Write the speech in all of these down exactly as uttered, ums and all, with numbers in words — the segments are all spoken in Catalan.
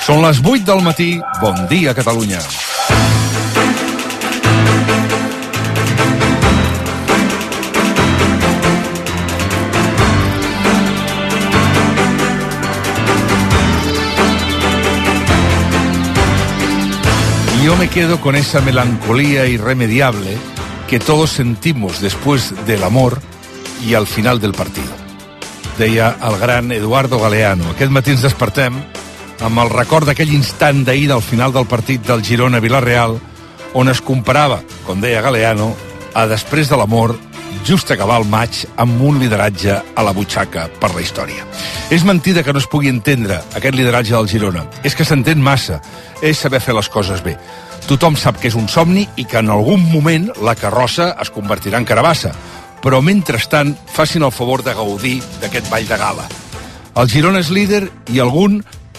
Són les vuit del matí. Bon dia, Catalunya. Yo me quedo con esa melancolía irremediable que todos sentimos después del amor y al final del partido. Deia el gran Eduardo Galeano. Aquest matí ens despertem amb el record d'aquell instant d'ahir del final del partit del Girona-Vilareal, on es comparava, com deia Galeano, a després de l'amor, just acabar el maig amb un lideratge a la butxaca per la història. És mentida que no es pugui entendre aquest lideratge del Girona. És que s'entén massa. És saber fer les coses bé. Tothom sap que és un somni i que en algun moment la carrossa es convertirà en carabassa. Però, mentrestant, facin el favor de gaudir d'aquest ball de gala. El Girona és líder i algun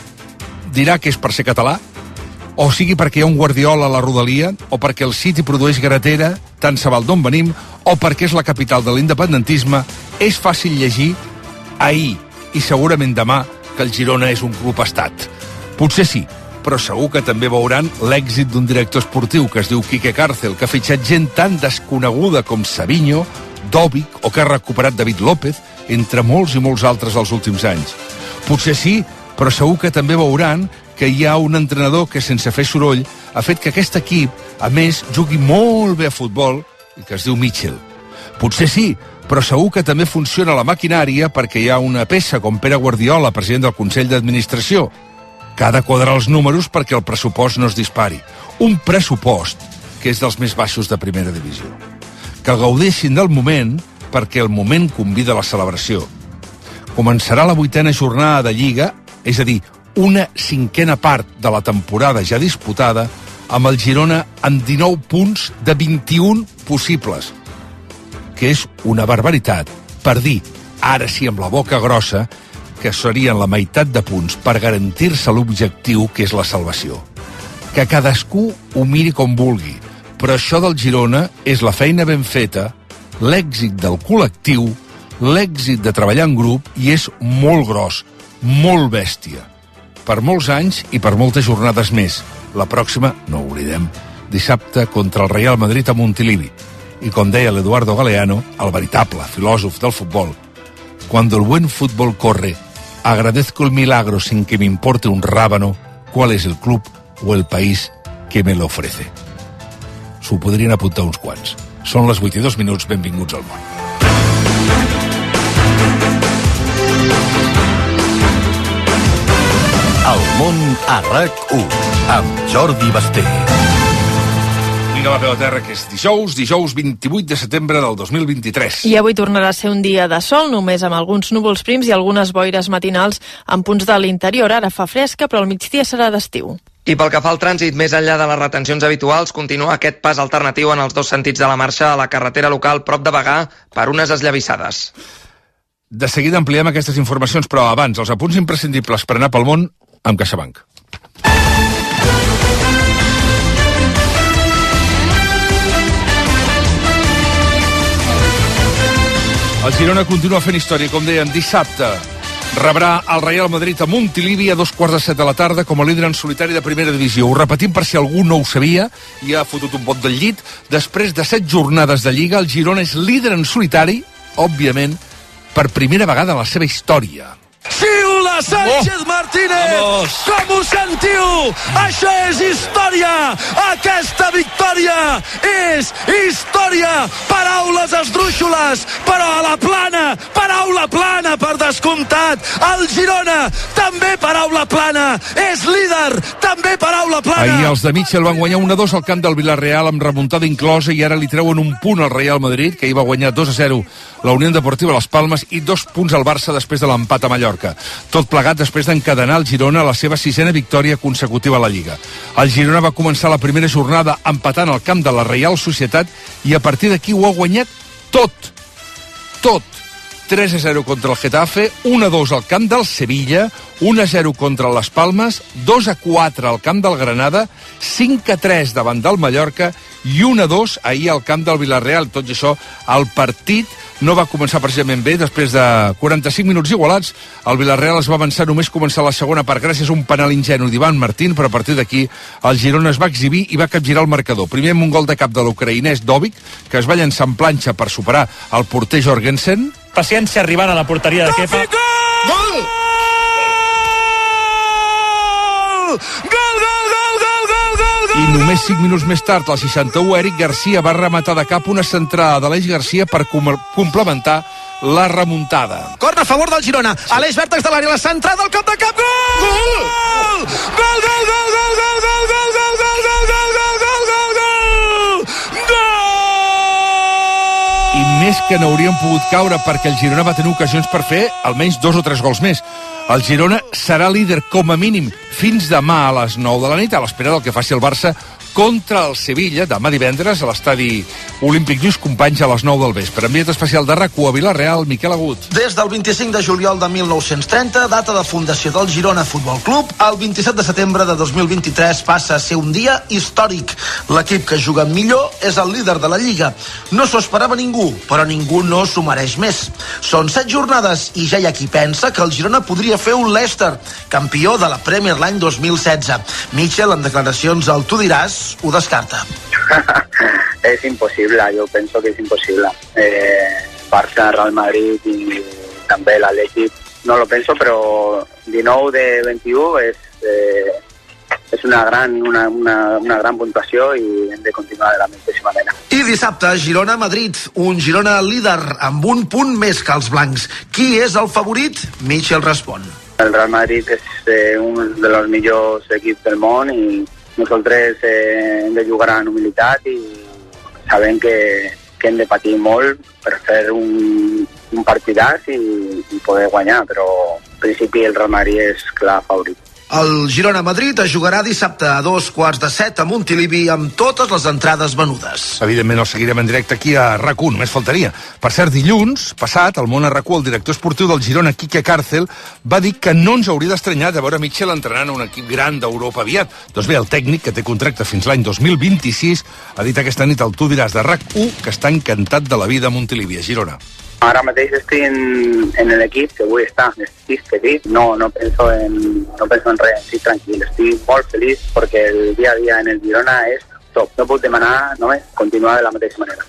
dirà que és per ser català, o sigui perquè hi ha un Guardiola a la rodalia, o perquè el City produeix garatera, tant se val d'on venim, o perquè és la capital de l'independentisme. És fàcil llegir ahir i segurament demà que el Girona és un club estat. Potser sí, però segur que també veuran l'èxit d'un director esportiu que es diu Quique Cárcel, que ha fitxat gent tan desconeguda com Savinho, Dòvic, o que ha recuperat David López, entre molts i molts altres dels últims anys. Potser sí, però segur que també veuran que hi ha un entrenador que, sense fer soroll, ha fet que aquest equip, a més, jugui molt bé a futbol i que es diu Mitchell. Potser sí, però segur que també funciona la maquinària perquè hi ha una peça com Pere Guardiola, president del Consell d'Administració, que ha de quadrar els números perquè el pressupost no es dispari. Un pressupost que és dels més baixos de primera divisió. Que gaudeixin del moment perquè el moment convida a la celebració. Començarà la vuitena jornada de Lliga, és a dir, una cinquena part de la temporada ja disputada, amb el Girona amb dinou punts de vint-i-un possibles, que és una barbaritat, per dir, ara sí amb la boca grossa, que serien la meitat de punts per garantir-se l'objectiu que és la salvació. Que cadascú ho miri com vulgui, però això del Girona és la feina ben feta, l'èxit del col·lectiu, l'èxit de treballar en grup, i és molt gros, molt bèstia. Per molts anys i per moltes jornades més. La pròxima, no ho oblidem, dissabte contra el Real Madrid a Montilivi. I com deia l'Eduardo Galeano, el veritable filòsof del futbol, cuando el buen fútbol corre, agradezco el milagro sin que me importe un rábano cuál es el club o el país que me lo ofrece. S'ho podrien apuntar uns quants. Són les vuit i dos minuts, benvinguts al món. El món a RAC u, amb Jordi Basté. Vinga, va, peu a terra, que és dijous, dijous vint-i-vuit de setembre del dos mil vint-i-tres. I avui tornarà a ser un dia de sol, només amb alguns núvols prims i algunes boires matinals en punts de l'interior. Ara fa fresca, però al migdia serà d'estiu. I pel que fa al trànsit, més enllà de les retencions habituals, continua aquest pas alternatiu en els dos sentits de la marxa a la carretera local prop de Bagà per unes esllavissades. De seguida ampliem aquestes informacions, però abans, els apunts imprescindibles per anar pel món amb CaixaBank. El Girona continua fent història, com dèiem, dissabte. Rebrà el Real Madrid a Montilivi a dos quarts de set de la tarda com a líder en solitari de primera divisió. Ho repetim per si algú no ho sabia i ha fotut un bot del llit. Després de set jornades de Lliga, el Girona és líder en solitari, òbviament, per primera vegada en la seva història. Xiula Sánchez oh. Martínez! Vamos. Com ho sentiu? Això és història! Aquesta victòria és història! Paraules esdrúixoles, però a la plana, paraula plana per descomptat! El Girona, també paraula plana! És líder, també paraula plana! Ahir els de Mitchell van guanyar un a dos al camp del Villarreal amb remuntada inclosa i ara li treuen un punt al Real Madrid, que hi va guanyar dos a zero la Unió Deportiva Las Palmes i dos punts al Barça després de l'empat a Mallorca. Tot plegat després d'encadenar el Girona a la seva sisena victòria consecutiva a la Lliga. El Girona va començar la primera jornada empatant al camp de la Reial Societat i a partir d'aquí ho ha guanyat tot. Tot. tres a zero contra el Getafe, un a dos al camp del Sevilla, un a zero contra Las Palmes, dos a quatre al camp del Granada, cinc a tres davant del Mallorca i un a dos ahir al camp del Villarreal. Tot i això, el partit no va començar precisament bé. Després de quaranta-cinc minuts igualats, el Villarreal es va avançar només començar la segona part gràcies a un penal ingenu d'Ivan Martín, però a partir d'aquí el Girona es va exhibir i va capgirar el marcador. Primer amb un gol de cap de l'ucraïnès Dovic, que es va llançar en planxa per superar el porter Jorgensen. Paciència arribant a la porteria de Kepa. Gol! Gol, gol, gol, gol, gol, gol! I només cinc minuts més tard, al seixanta-u, Eric Garcia va rematar de cap una centrada d'Aleix Garcia per com- complementar la remuntada. Corna a favor del Girona. Sí. Aleix vèrtex de l'àrea, la centrada al cap de cap. Gol! Gol! Gol, gol, gol, gol, gol, gol, gol, gol, gol, gol, gol, gol, gol, gol, gol! Gol! I més que n'haurien pogut caure perquè el Girona va tenir ocasions per fer almenys dos o tres gols més. El Girona serà líder com a mínim fins demà a les nou de la nit, a l'espera del que faci el Barça contra el Sevilla, demà divendres, a l'estadi Olímpic Lluís Companys a les nou del vespre. Enviat especial de RAC u a Vila-real, Miquel Agut. Des del vint-i-cinc de juliol de mil nou-cents trenta, data de fundació del Girona Futbol Club, el vint-i-set de setembre de dos mil vint-i-tres passa a ser un dia històric. L'equip que juga millor és el líder de la Lliga. No s'ho esperava ningú, però ningú no s'ho mereix més. Són set jornades i ja hi ha qui pensa que el Girona podria fer un Leicester, campió de la Premier l'any dos mil setze. Mitchell, en declaracions al Tu diràs, ho descarta. Es imposible, yo pienso que es imposible. Eh, Barça, Real Madrid y también el Athletic, no lo pienso, pero dinou de veintiuno es, eh, es una gran, una, una, una gran puntuació i hem de continuar de la mateixa manera. I dissabte, Girona-Madrid, un Girona líder amb un punt més que els blancs. Qui és el favorit? Mitchell respon. El Real Madrid és eh, un dels millors equips del món i nosaltres eh, hem de jugar amb humilitat i sabem que, que hem de patir molt per fer un, un partidàs i, i poder guanyar, però en principi el Real Madrid és clar favorit. El Girona-Madrid es jugarà dissabte a dos quarts de set a Montilivi amb totes les entrades venudes. Evidentment el seguirem en directe aquí a RAC u, només faltaria. Per cert, dilluns passat, al món a RAC u, el director esportiu del Girona, Quique Cárcel, va dir que no ens hauria d'estranyar de veure Mitchell entrenant un equip gran d'Europa aviat. Doncs bé, el tècnic, que té contracte fins l'any dos mil vint-i-sis, ha dit aquesta nit al Tu diràs de RAC u que està encantat de la vida a Montilivi, a Girona. Ara mateix estic en, en l'equip que vull estar, estic feliç, no, no penso en, no penso en res, estic tranquil, estic molt feliç perquè el dia a dia en el Girona és top, no puc demanar només continuar de la mateixa manera.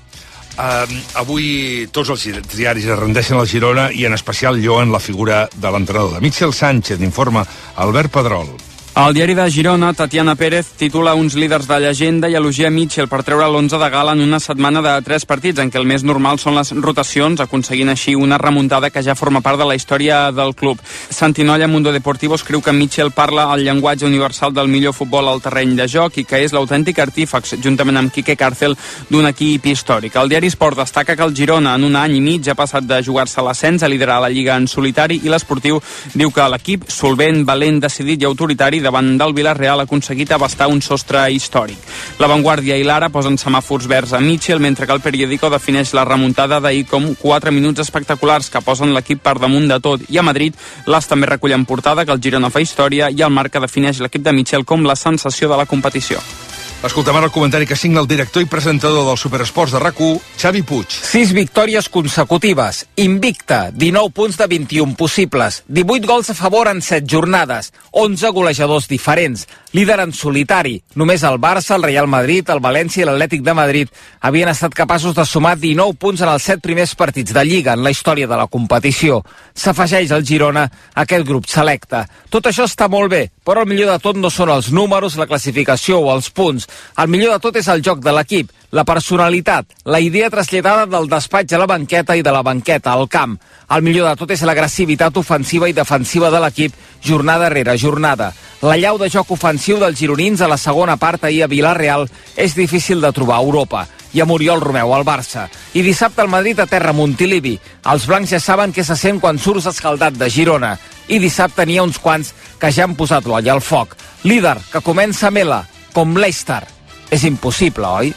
Uh, avui tots els diaris es rendeixen al Girona i en especial lloen la figura de l'entrenador. De Mitchell Sánchez, informa Albert Pedrol. El diari de Girona, Tatiana Pérez, titula uns líders de llegenda i elogia Mitchell per treure l'onze de gala en una setmana de tres partits en què el més normal són les rotacions, aconseguint així una remuntada que ja forma part de la història del club. Santinolla Mundo Deportivo escriu que Mitchell parla el llenguatge universal del millor futbol al terreny de joc i que és l'autèntic artífex, juntament amb Quique Cárcel, d'un equip històric. El diari Sport destaca que el Girona en un any i mig ha passat de jugar-se l'ascens a liderar la Lliga en solitari i l'Esportiu diu que l'equip, solvent, valent, decidit i autoritari, davant del Villarreal ha aconseguit abastar un sostre històric. La Vanguardia i l'Ara posen semàfors verds a Mitchell, mentre que el periòdico defineix la remuntada d'ahir com quatre minuts espectaculars que posen l'equip per damunt de tot. I a Madrid, l'As també recull en portada que el Girona fa història i el Marca defineix l'equip de Mitchell com la sensació de la competició. Escoltem ara el comentari que signa el director i presentador del Superesports de RAC u, Xavi Puig. Sis victòries consecutives, invicta, dinou punts de vint-i-un possibles, divuit gols a favor en set jornades, onze golejadors diferents, líder en solitari. Només el Barça, el Real Madrid, el València i l'Atlètic de Madrid havien estat capaços de sumar dinou punts en els set primers partits de Lliga en la història de la competició. S'afegeix al Girona aquest grup selecte. Tot això està molt bé, però el millor de tot no són els números, la classificació o els punts. El millor de tot és el joc de l'equip, la personalitat, la idea traslladada del despatx a la banqueta i de la banqueta al camp. El millor de tot és l'agressivitat ofensiva i defensiva de l'equip jornada rere jornada. La llau de joc ofensiu dels gironins a la segona part ahir a Villarreal és difícil de trobar a Europa. I a Muriol Romeu al Barça. I dissabte el Madrid a terra Montilivi. Els blancs ja saben què se sent quan surts escaldat de Girona. I dissabte n'hi ha uns quants que ja han posat l'olla al foc. Líder, que comença Mela, com Leicester. És impossible, oi?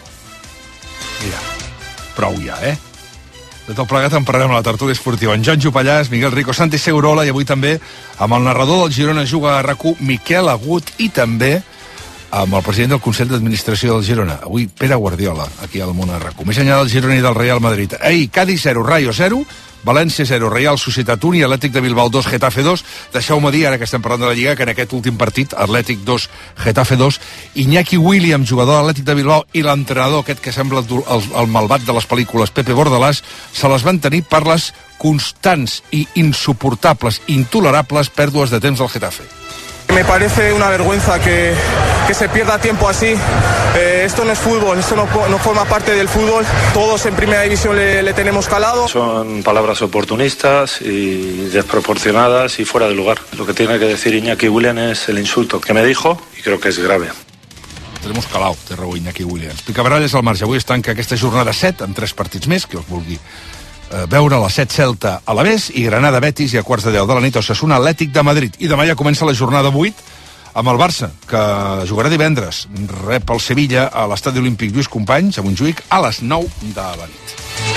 Mira, prou ja, eh? De tot plegat en parlarem a la tertúlia esportiva. En Joan Jopallàs, Miguel Rico, Santi Segurola i avui també amb el narrador del Girona Juga a RAC u, Miquel Agut, i també amb el president del Consell d'Administració del Girona, avui Pere Guardiola, aquí al Món a RAC u. Més enllà del Girona i del Real Madrid. Ei, Cádiz zero, Rayo zero, València zero, Real Societat un i Atlètic de Bilbao dos, Getafe dos. Deixeu-me dir, ara que estem parlant de la Lliga, que en aquest últim partit, Atlètic dos, Getafe dos, Iñaki Williams, jugador de l'Atlètic de Bilbao, i l'entrenador, aquest que sembla el, el, el malvat de les pel·lícules, Pepe Bordalàs, se les van tenir per les constants i insuportables, intolerables pèrdues de temps del Getafe. Me parece una vergüenza que, que se pierda tiempo así. Eh, esto no es fútbol, esto no, no forma parte del fútbol. Todos en primera división le, le tenemos calado. Son palabras oportunistas y desproporcionadas y fuera de lugar. Lo que tiene que decir Iñaki Williams es el insulto que me dijo y creo que es grave. Tenemos calao, té raó Iñaki Williams. Picabaralles al marge. Avui es tanca aquesta jornada set amb tres partits més, que us vulgui eh, veure la set Celta a l'Avés i Granada Betis i a quarts de deu de la nit Osasuna Atlètic de Madrid. I demà ja comença la jornada vuit amb el Barça, que jugarà divendres. Rep el Sevilla a l'Estadi Olímpic Lluís Companys, a Montjuïc, a les nou de la nit.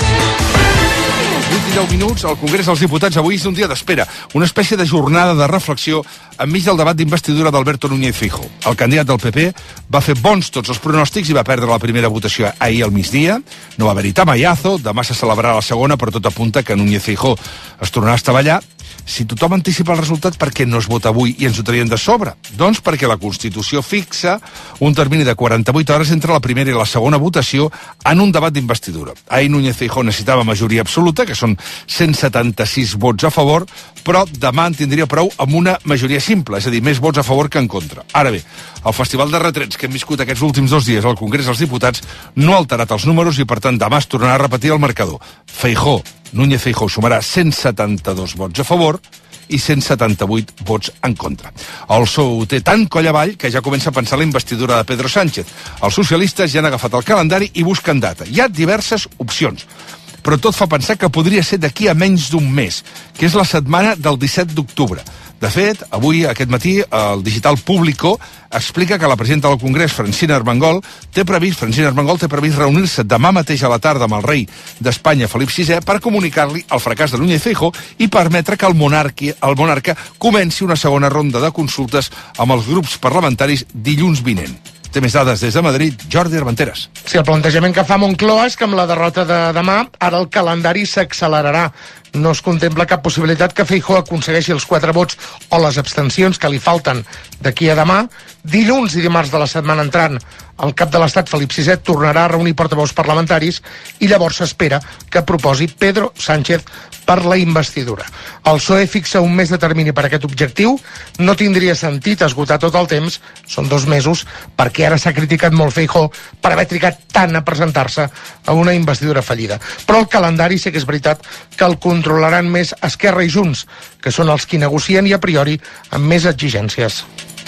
vuit i deu minuts, al Congrés dels Diputats avui és un dia d'espera, una espècie de jornada de reflexió enmig del debat d'investidura d'Alberto Núñez Feijóo. El candidat del P P va fer bons tots els pronòstics i va perdre la primera votació ahir al migdia. No va haver-hi tamallazo, demà se celebrarà la segona, però tot apunta que Núñez Feijóo es tornarà a estavellar. Si tothom anticipa el resultat, per què no es vota avui i ens ho traien de sobre? Doncs perquè la Constitució fixa un termini de quaranta-vuit hores entre la primera i la segona votació en un debat d'investidura. Ahir Núñez Feijóo necessitava majoria absoluta, que són cent setanta-sis vots a favor, però demà en tindria prou amb una majoria simple, és a dir, més vots a favor que en contra. Ara bé, el festival de retrets que hem viscut aquests últims dos dies al Congrés dels Diputats no ha alterat els números i, per tant, demà es tornarà a repetir el marcador. Feijóo, Núñez Feijóo sumarà cent setanta-dos vots a favor i cent setanta-vuit vots en contra. El P S O E ho té tan coll avall que ja comença a pensar la investidura de Pedro Sánchez. Els socialistes ja han agafat el calendari i busquen data. Hi ha diverses opcions, però tot fa pensar que podria ser d'aquí a menys d'un mes, que és la setmana del disset d'octubre. De fet, avui, aquest matí, el digital Público explica que la presidenta del Congrés, Francina Armengol, té previst, Francina Armengol té previst reunir-se demà mateix a la tarda amb el rei d'Espanya, Felip sisè, per comunicar-li el fracàs de Núñez Feijóo i permetre que el monarca, el monarca comenci una segona ronda de consultes amb els grups parlamentaris dilluns vinent. Té més dades des de Madrid, Jordi Armenteres. Sí, el plantejament que fa Moncloa és que amb la derrota de demà, ara el calendari s'accelerarà. No es contempla cap possibilitat que Feijóo aconsegueixi els quatre vots o les abstencions que li falten d'aquí a demà. Dilluns i dimarts de la setmana entrant, el cap de l'Estat, Felip sisè, tornarà a reunir portaveus parlamentaris i llavors s'espera que proposi Pedro Sánchez per la investidura. El P S O E fixa un mes de termini per aquest objectiu. No tindria sentit esgotar tot el temps, són dos mesos, perquè ara s'ha criticat molt Feijóo per haver trigat tant a presentar-se a una investidura fallida. Però el calendari sí que és veritat que el controlaran més Esquerra i Junts, que són els qui negocien i a priori amb més exigències.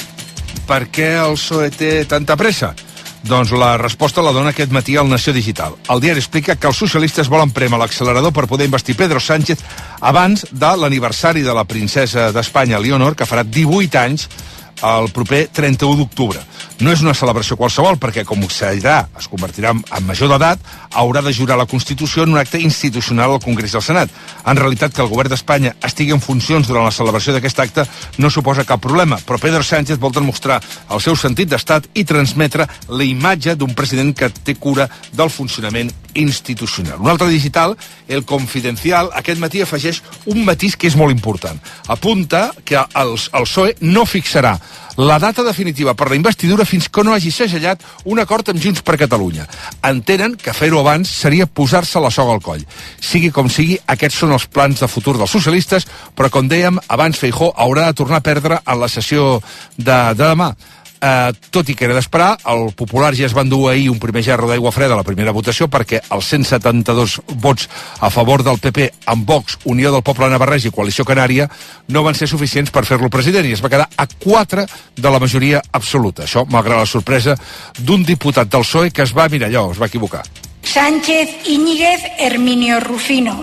Per què el P S O E té tanta pressa? Doncs la resposta la dona aquest matí al Nació Digital. El diari explica que els socialistes volen prémer l'accelerador per poder investir Pedro Sánchez abans de l'aniversari de la princesa d'Espanya, Leonor, que farà divuit anys el proper trenta-u d'octubre. No és una celebració qualsevol, perquè com serà, es convertirà en major d'edat, haurà de jurar la Constitució en un acte institucional al Congrés i al Senat. En realitat, que el govern d'Espanya estigui en funcions durant la celebració d'aquest acte no suposa cap problema, però Pedro Sánchez vol demostrar el seu sentit d'estat i transmetre la imatge d'un president que té cura del funcionament institucional. Un altre digital, El Confidencial, aquest matí afegeix un matís que és molt important. Apunta que el, el P S O E no fixarà la data definitiva per la investidura fins que no hagi segellat un acord amb Junts per Catalunya. Entenen que fer-ho abans seria posar-se la soga al coll. Sigui com sigui, aquests són els plans de futur dels socialistes, però com dèiem, abans Feijóo haurà de tornar a perdre en la sessió de, de demà. Uh, tot i que era d'esperar, el Popular ja es va endur ahir un primer gerro d'aigua freda a la primera votació perquè els cent setanta-dos vots a favor del P P amb Vox, Unió del Poble Navarrès i Coalició Canària no van ser suficients per fer-lo president i es va quedar a quatre de la majoria absoluta. Això, malgrat la sorpresa d'un diputat del P S O E que es va, mira allò, es va equivocar. Sánchez Íñiguez Herminio Rufino.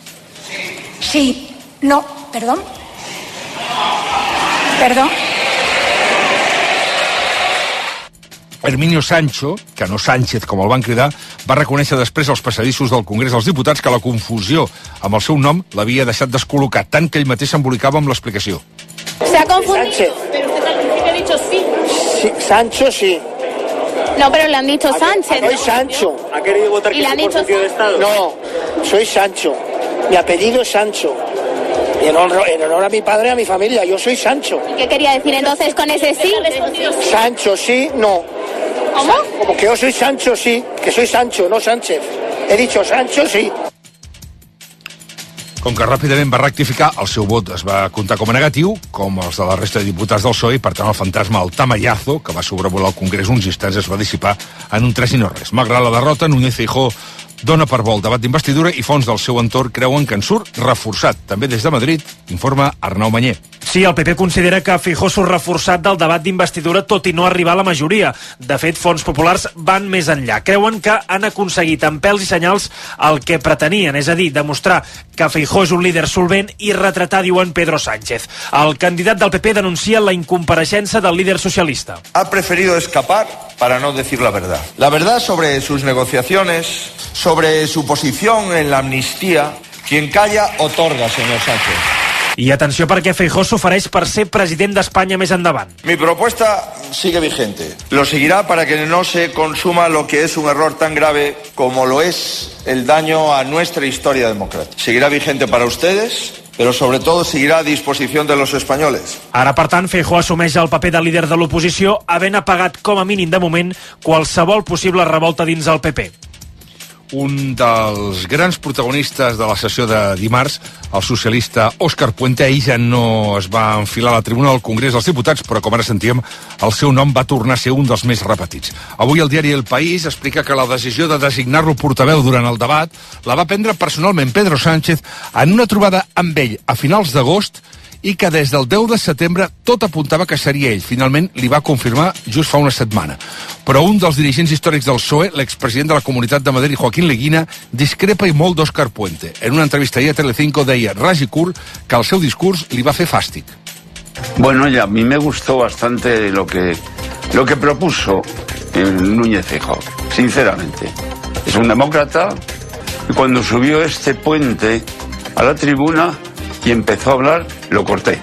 Sí. No, perdón. Perdón. Herminio Sancho, que no Sánchez com el van cridar, va reconèixer després als passadissos del Congrés dels Diputats que la confusió amb el seu nom l'havia deixat descol·locat, tant que ell mateix s'embolicava amb l'explicació. Se ha confundido, pero usted al principio que ha dicho sí. Sí, Sancho sí. No, pero le han dicho Sánchez. Soy Sancho. ¿Ha querido votar que sí por sentido de Estado? No, soy Sancho. Mi apellido es Sancho. Y en honor, en honor a mi padre y a mi familia, yo soy Sancho. ¿Y qué quería decir entonces con ese sí? Sancho sí, no. ¿Cómo? Como que yo soy Sancho sí, que soy Sancho, no Sánchez. He dicho Sancho sí. Com que ràpidament va rectificar, el seu vot es va comptar com a negatiu, com els de la resta de diputats del P S O E, i per tant el fantasma, el tamallazo, que va sobrevolar el Congrés uns instants, es va dissipar en un tres i no res. Malgrat la derrota, Núñez Feijóo dona per bo el debat d'investidura i fons del seu entorn creuen que en surt reforçat. També des de Madrid, informa Arnau Mañé. Sí, el P P considera que Feijóo surt reforçat del debat d'investidura tot i no arribar a la majoria. De fet, fons populars van més enllà. Creuen que han aconseguit amb pèls i senyals el que pretenien, és a dir, demostrar que Feijóo és un líder solvent i retratar, diuen, Pedro Sánchez. El candidat del P P denuncia la incompareixença del líder socialista. Ha preferido escapar para no decir la verdad. La verdad sobre sus negociaciones, sobre su posición en la amnistía. Quien calla, otorga, señor Sánchez. I atenció perquè Feijóo s'ofereix per ser president d'Espanya més endavant. Mi propuesta sigue vigente. Lo seguirá para que no se consuma lo que es un error tan grave como lo es el daño a nuestra historia democrática. Seguirá vigente para ustedes, pero sobre todo seguirà a disposició de los españoles. Ara, per tant, Feijóo assumeix el paper de líder de l'oposició, havent apagat com a mínim de moment qualsevol possible revolta dins el P P. Un dels grans protagonistes de la sessió de dimarts, el socialista Òscar Puente, ahir ja no es va enfilar a la tribuna del Congrés dels Diputats, però com ara sentíem, el seu nom va tornar a ser un dels més repetits. Avui el diari El País explica que la decisió de designar-lo portaveu durant el debat la va prendre personalment Pedro Sánchez en una trobada amb ell a finals d'agost i que des del deu de setembre tot apuntava que seria ell. Finalment li va confirmar just fa una setmana. Però un dels dirigents històrics del P S O E, l'expresident de la Comunitat de Madrid, Joaquín Leguina, discrepa i molt d'Òscar Puente. En una entrevista ahir a Telecinco deia ras i curt que el seu discurs li va fer fàstic. Bueno, ya a mí me gustó bastante lo que, lo que propuso el Núñez Feijóo, sinceramente. Es un demócrata y cuando subió este Puente a la tribuna y empezó a hablar, lo corté.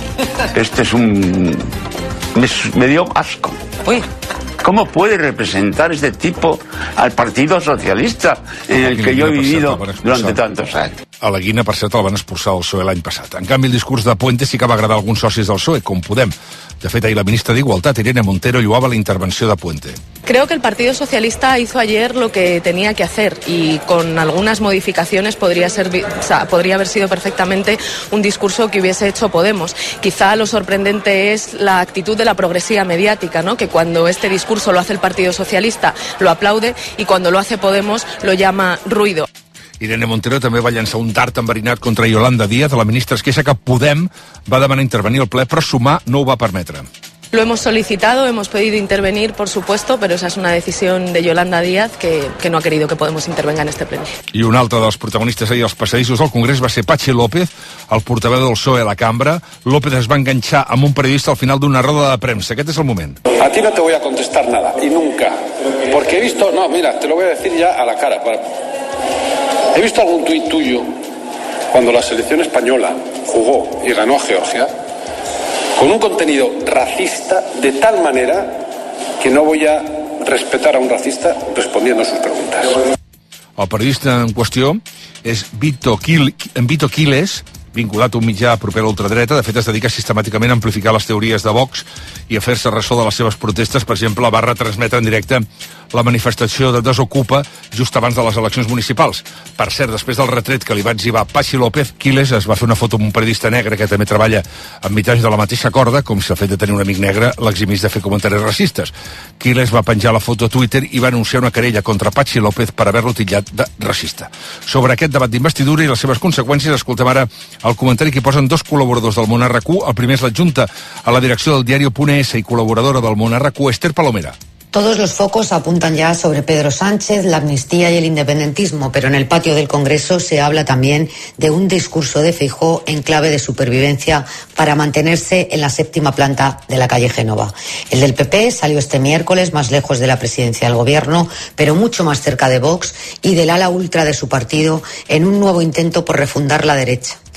Este es un... Me, me dio asco. Uy, ¿cómo puede representar este tipo al Partido Socialista en el que yo he vivido durante tantos años? A la Guina, per cert, el van expulsar del P S O E l'any passat. En canvi, el discurs de Puente sí que va agradar a alguns socis del P S O E, com Podem. De fet, ahir la ministra d'Igualtat, Irene Montero, lloaba la intervenció de Puente. Creo que el Partido Socialista hizo ayer lo que tenía que hacer y con algunas modificaciones podría, ser, o sea, podría haber sido perfectamente un discurso que hubiese hecho Podemos. Quizá lo sorprendente es la actitud de la progresía mediática, ¿no? Que cuando este discurso lo hace el Partido Socialista lo aplaude y cuando lo hace Podemos lo llama ruido. Irene Montero també va llançar un dart enverinat contra Yolanda Díaz. La ministra es queixa que Podem va demanar intervenir al ple, però Sumar no ho va permetre. Lo hemos solicitado, hemos pedido intervenir, por supuesto, pero esa es una decisión de Yolanda Díaz que, que no ha querido que Podemos intervenga en este pleno. I un altre dels protagonistes ahir als passadissos del Congrés va ser Patxi López, el portaveu del P S O E a la cambra. López es va enganxar amb un periodista al final d'una roda de premsa. Aquest és el moment. A ti no te voy a contestar nada, y nunca. Porque he visto, no, mira, te lo voy a decir ya a la cara. He visto algún tuit tuyo cuando la selección española jugó y ganó a Georgia con un contenido racista de tal manera que no voy a respetar a un racista respondiendo a sus preguntas. El periodista en qüestió és Vito, Quil, Vito Quiles, vinculat a un mitjà proper a l'ultradreta. De fet, es dedica sistemàticament a amplificar les teories de Vox i a fer-se ressò de les seves protestes. Per exemple, va retransmetre en directe la manifestació de Desocupa just abans de les eleccions municipals. Per cert, després del retret que li va exhibar Patxi López, Quiles es va fer una foto amb un periodista negre que també treballa en mitjans de la mateixa corda, com si el fet de tenir un amic negre l'eximís de fer comentaris racistes. Quiles va penjar la foto a Twitter i va anunciar una querella contra Patxi López per haver-lo titllat de racista. Sobre aquest debat d'investidura i les seves conseqüències, escoltem ara el comentari que posen dos col·laboradors del Món R Q. El primer és l'adjunta a la direcció del diario.es i col·laboradora del Món R Q, Esther Palomera. Todos los focos apuntan ya sobre Pedro Sánchez, la amnistía y el independentismo, pero en el patio del Congreso se habla también de un discurso de Feijóo en clave de supervivencia para mantenerse en la séptima planta de la calle Génova. El del P P salió este miércoles más lejos de la presidencia del gobierno, pero mucho más cerca de Vox y del ala ultra de su partido en un nuevo intento por refundar la derecha.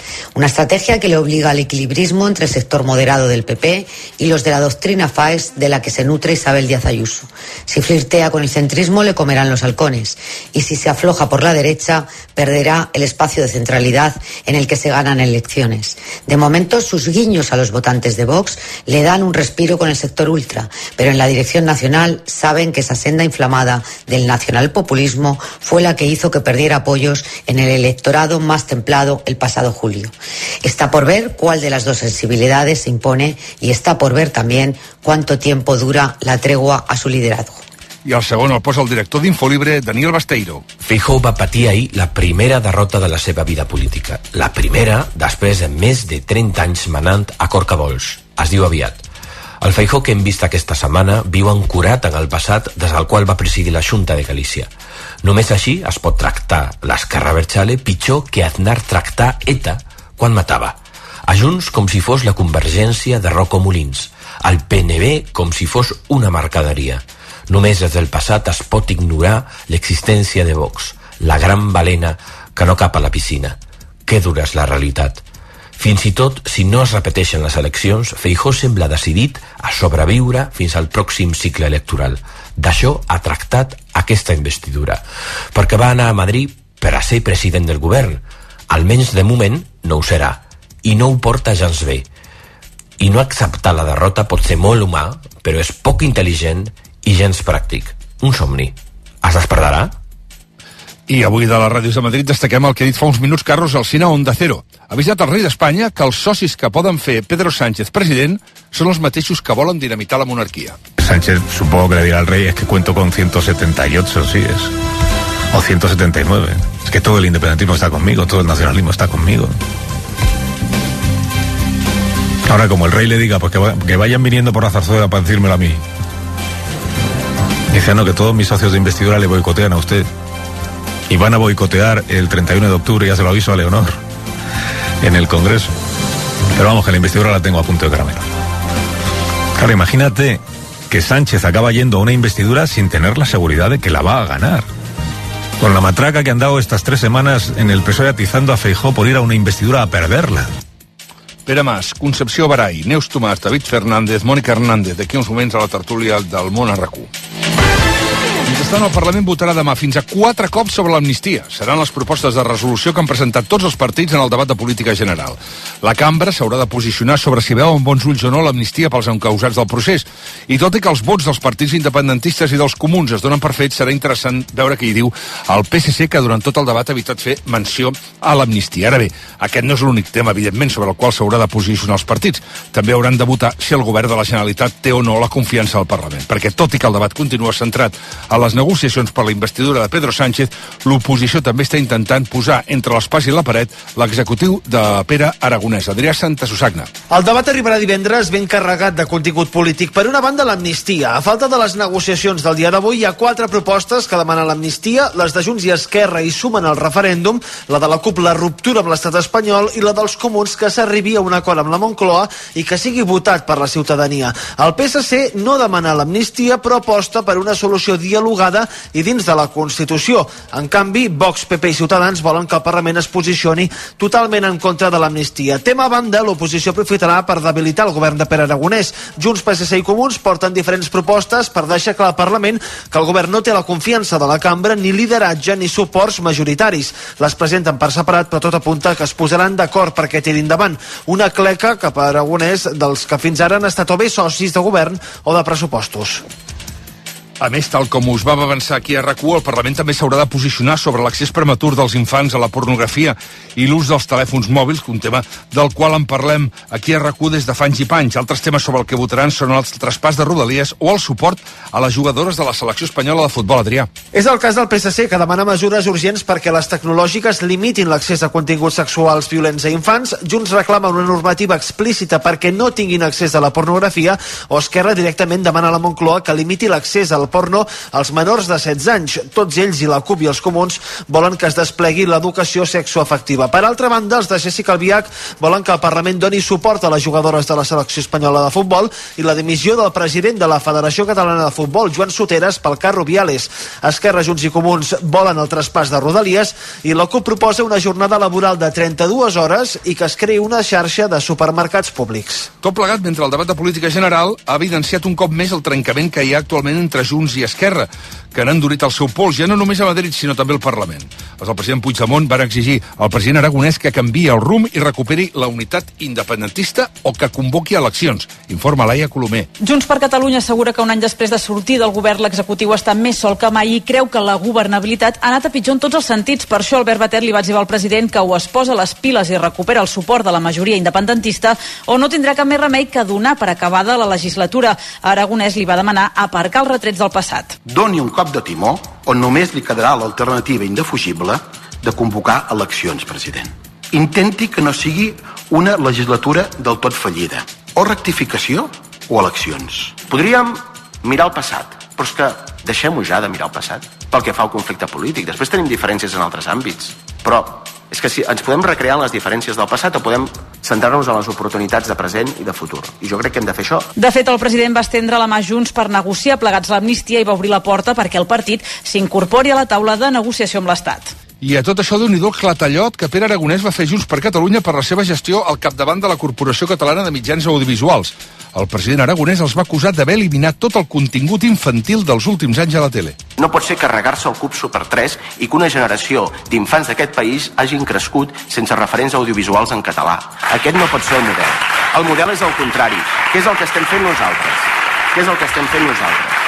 Una estrategia que le obliga al equilibrismo entre el sector moderado del P P y los de la doctrina Faes de la que se nutre Isabel Díaz Ayuso. Si flirtea con el centrismo le comerán los halcones y si se afloja por la derecha perderá el espacio de centralidad en el que se ganan elecciones. De momento sus guiños a los votantes de Vox le dan un respiro con el sector ultra, pero en la dirección nacional saben que esa senda inflamada del nacionalpopulismo fue la que hizo que perdiera apoyos en el electorado más templado el pasado julio. Está por ver cuál de las dos sensibilidades se impone y está por ver también cuánto tiempo dura la tregua a su liderazgo. I el segon el posa el director d'Infolibre, Daniel Basteiro. Feijóo va patir ahir la primera derrota de la seva vida política. La primera després de més de trenta anys manant a corcabols. Es diu aviat. El Feijóo que hem vist aquesta setmana viu ancorat en el passat des del qual va presidir la Xunta de Galícia. Només així es pot tractar l'esquerra Berchale pitjor que Aznar tractar ETA quan matava. A Junts com si fos la convergència de Rocco Molins. Al P N B com si fos una mercaderia. Només des del passat es pot ignorar l'existència de Vox, la gran balena que no cap a la piscina. Que dura és la realitat. Fins i tot, si no es repeteixen les eleccions, Feijóo sembla decidit a sobreviure fins al pròxim cicle electoral. D'això ha tractat aquesta investidura, perquè va anar a Madrid per a ser president del govern. Almenys de moment no ho serà, i no ho porta gens bé. I no acceptar la derrota pot ser molt humà, però és poc intel·ligent i gens pràctic. Un somni. Es despertarà? I avui de les ràdios de Madrid destaquem el que ha dit fa uns minuts Carlos Alsina Onda Cero. Ha avisat el rei d'Espanya que els socis que poden fer Pedro Sánchez president són els mateixos que volen dinamitar la monarquia. Sánchez supongo que le dirá al rey es que cuento con ciento setenta y ocho, sí es. O ciento setenta y nueve. Es que todo el independentismo está conmigo, todo el nacionalismo está conmigo. Ahora como el rey le diga pues que, va, que vayan viniendo por la zarzuela para decírmelo a mí. Dice, no, que todos mis socios de investidura le boicotean a usted. Y van a boicotear el treinta y uno de octubre, ya se lo aviso a Leonor, en el Congreso. Pero vamos, que la investidura la tengo a punto de caramelo. Claro, imagínate que Sánchez acaba yendo a una investidura sin tener la seguridad de que la va a ganar. Con la matraca que han dado estas tres semanas en el P S O E atizando a Feijóo por ir a una investidura a perderla. Pere Mas, Concepció Barai, Neus Tomàs, David Fernández, Mònica Hernández, d'aquí uns moments a la tertúlia del Món a RAC1. Mentrestant, el Parlament votarà demà fins a quatre cops sobre l'amnistia. Seran les propostes de resolució que han presentat tots els partits en el debat de política general. La cambra s'haurà de posicionar sobre si veu amb bons ulls o no l'amnistia pels encausats del procés. I tot i que els vots dels partits independentistes i dels comuns es donen per fet, serà interessant veure què hi diu el P S C, que durant tot el debat ha evitat fer menció a l'amnistia. Ara bé, aquest no és l'únic tema, evidentment, sobre el qual s'haurà de posicionar els partits. També hauran de votar si el govern de la Generalitat té o no la confiança del Parlament. Perquè tot i que el debat continua centrat a les negociacions per la investidura de Pedro Sánchez, l'oposició també està intentant posar entre l'espàs i la paret l'executiu de Pere Aragonès. Adrià Santasusagna. El debat arribarà divendres ben carregat de contingut polític. Per una banda, l'amnistia. A falta de les negociacions del dia d'avui, hi ha quatre propostes que demanen l'amnistia, les de Junts i Esquerra i sumen al referèndum, la de la CUP, la ruptura amb l'estat espanyol, i la dels comuns, que s'arribi a un acord amb la Moncloa i que sigui votat per la ciutadania. El P S C no demana l'amnistia, però aposta per una solució dialogada i dins de la Constitució. En canvi, Vox, P P i Ciutadans volen que el Parlament es posicioni totalment en contra de l'amnistia. Tema a banda, l'oposició aprofitarà per debilitar el govern de Pere Aragonès. Junts, P S C i Comuns porten diferents propostes per deixar clar al Parlament que el govern no té la confiança de la cambra, ni lideratge ni suports majoritaris. Les presenten per separat, però tot apunta que es posaran d'acord perquè tirin endavant. Una cleca cap a Aragonès dels que fins ara han estat o bé socis de govern o de pressupostos. A més, tal com us vam avançar aquí a RAC1, el Parlament també s'haurà de posicionar sobre l'accés prematur dels infants a la pornografia i l'ús dels telèfons mòbils, un tema del qual en parlem aquí a RAC1 des de fa anys i panys. Altres temes sobre el que votaran són el traspàs de Rodalies o el suport a les jugadores de la selecció espanyola de futbol. Adrià. És el cas del P S C, que demana mesures urgents perquè les tecnològiques limitin l'accés a continguts sexuals violents a infants. Junts reclama una normativa explícita perquè no tinguin accés a la pornografia, o Esquerra directament demana a la Moncloa que limiti l'accés al del porno als menors de setze anys. Tots ells i la CUP i els comuns volen que es desplegui l'educació sexoafectiva. Per altra banda, els de Jessica Albiach volen que el Parlament doni suport a les jugadores de la selecció espanyola de futbol i la dimissió del president de la Federació Catalana de Futbol, Joan Soteras, pel cas Rubiales. Esquerra, Junts i Comuns volen el traspàs de Rodalies i la CUP proposa una jornada laboral de trenta-dues hores i que es creï una xarxa de supermercats públics. Tot plegat mentre el debat de política general ha evidenciat un cop més el trencament que hi ha actualment entre Junts i Esquerra, que han endurit el seu pols, ja no només a Madrid, sinó també al Parlament. Els del president Puigdemont van exigir al president Aragonès que canviï el rumb i recuperi la unitat independentista o que convoqui eleccions, informa Laia Colomer. Junts per Catalunya assegura que un any després de sortir del govern l'executiu està més sol que mai i creu que la governabilitat ha anat a pitjor en tots els sentits. Per això Albert Batet li va dir al president que o es posa les piles i recupera el suport de la majoria independentista o no tindrà cap més remei que donar per acabada la legislatura. A Aragonès li va demanar aparcar els retrets del passat. Doni un cop de timó on només li quedarà l'alternativa indefugible de convocar eleccions, president. Intenti que no sigui una legislatura del tot fallida. O rectificació o eleccions. Podríem mirar el passat, però és que deixem-ho ja de mirar el passat pel que fa al conflicte polític. Després tenim diferències en altres àmbits, però és que si ens podem recrear en les diferències del passat o podem centrar-nos en les oportunitats de present i de futur. I jo crec que hem de fer això. De fet, el president va estendre la mà Junts per negociar plegats l'amnistia i va obrir la porta perquè el partit s'incorpori a la taula de negociació amb l'Estat. I a tot això, déu-n'hi-do el clatallot que Pere Aragonès va fer Junts per Catalunya per la seva gestió al capdavant de la Corporació Catalana de Mitjans Audiovisuals. El president Aragonès els va acusar d'haver eliminat tot el contingut infantil dels últims anys a la tele. No pot ser carregar-se el Cub Super tres i que una generació d'infants d'aquest país hagin crescut sense referents audiovisuals en català. Aquest no pot ser el model. El model és el contrari. Què és el que estem fent nosaltres? Què és el que estem fent nosaltres?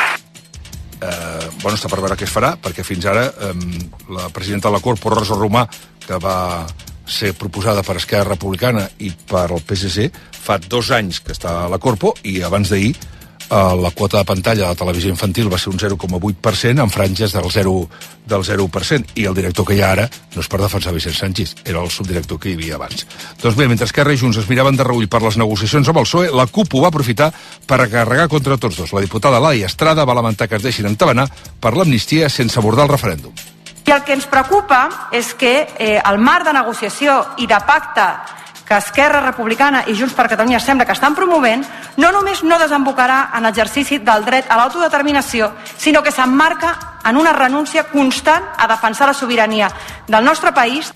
Eh, bueno, està per veure què es farà, perquè fins ara eh, la presidenta de la Corpo, Rosa Romà, que va ser proposada per Esquerra Republicana i per el P S C, fa dos anys que està a la Corpo i abans d'ahir eh, la quota de pantalla de la televisió infantil va ser un zero coma vuit per cent en franges del zero del zero per cent i el director que hi ha ara no és per defensar Vicent Sánchez, era el subdirector que hi havia abans. Doncs bé, mentre Esquerra i Junts es miraven de reüll per les negociacions amb el P S O E, la CUP ho va aprofitar per recarregar contra tots dos. La diputada Laia Estrada va lamentar que es deixin entabanar per l'amnistia sense abordar el referèndum. I el que ens preocupa és que eh, el marc de negociació i de pacte que Esquerra Republicana i Junts per Catalunya sembla que estan promovent, no només no desembocarà en l'exercici del dret a l'autodeterminació, sinó que s'emmarca en una renúncia constant a defensar la sobirania del nostre país.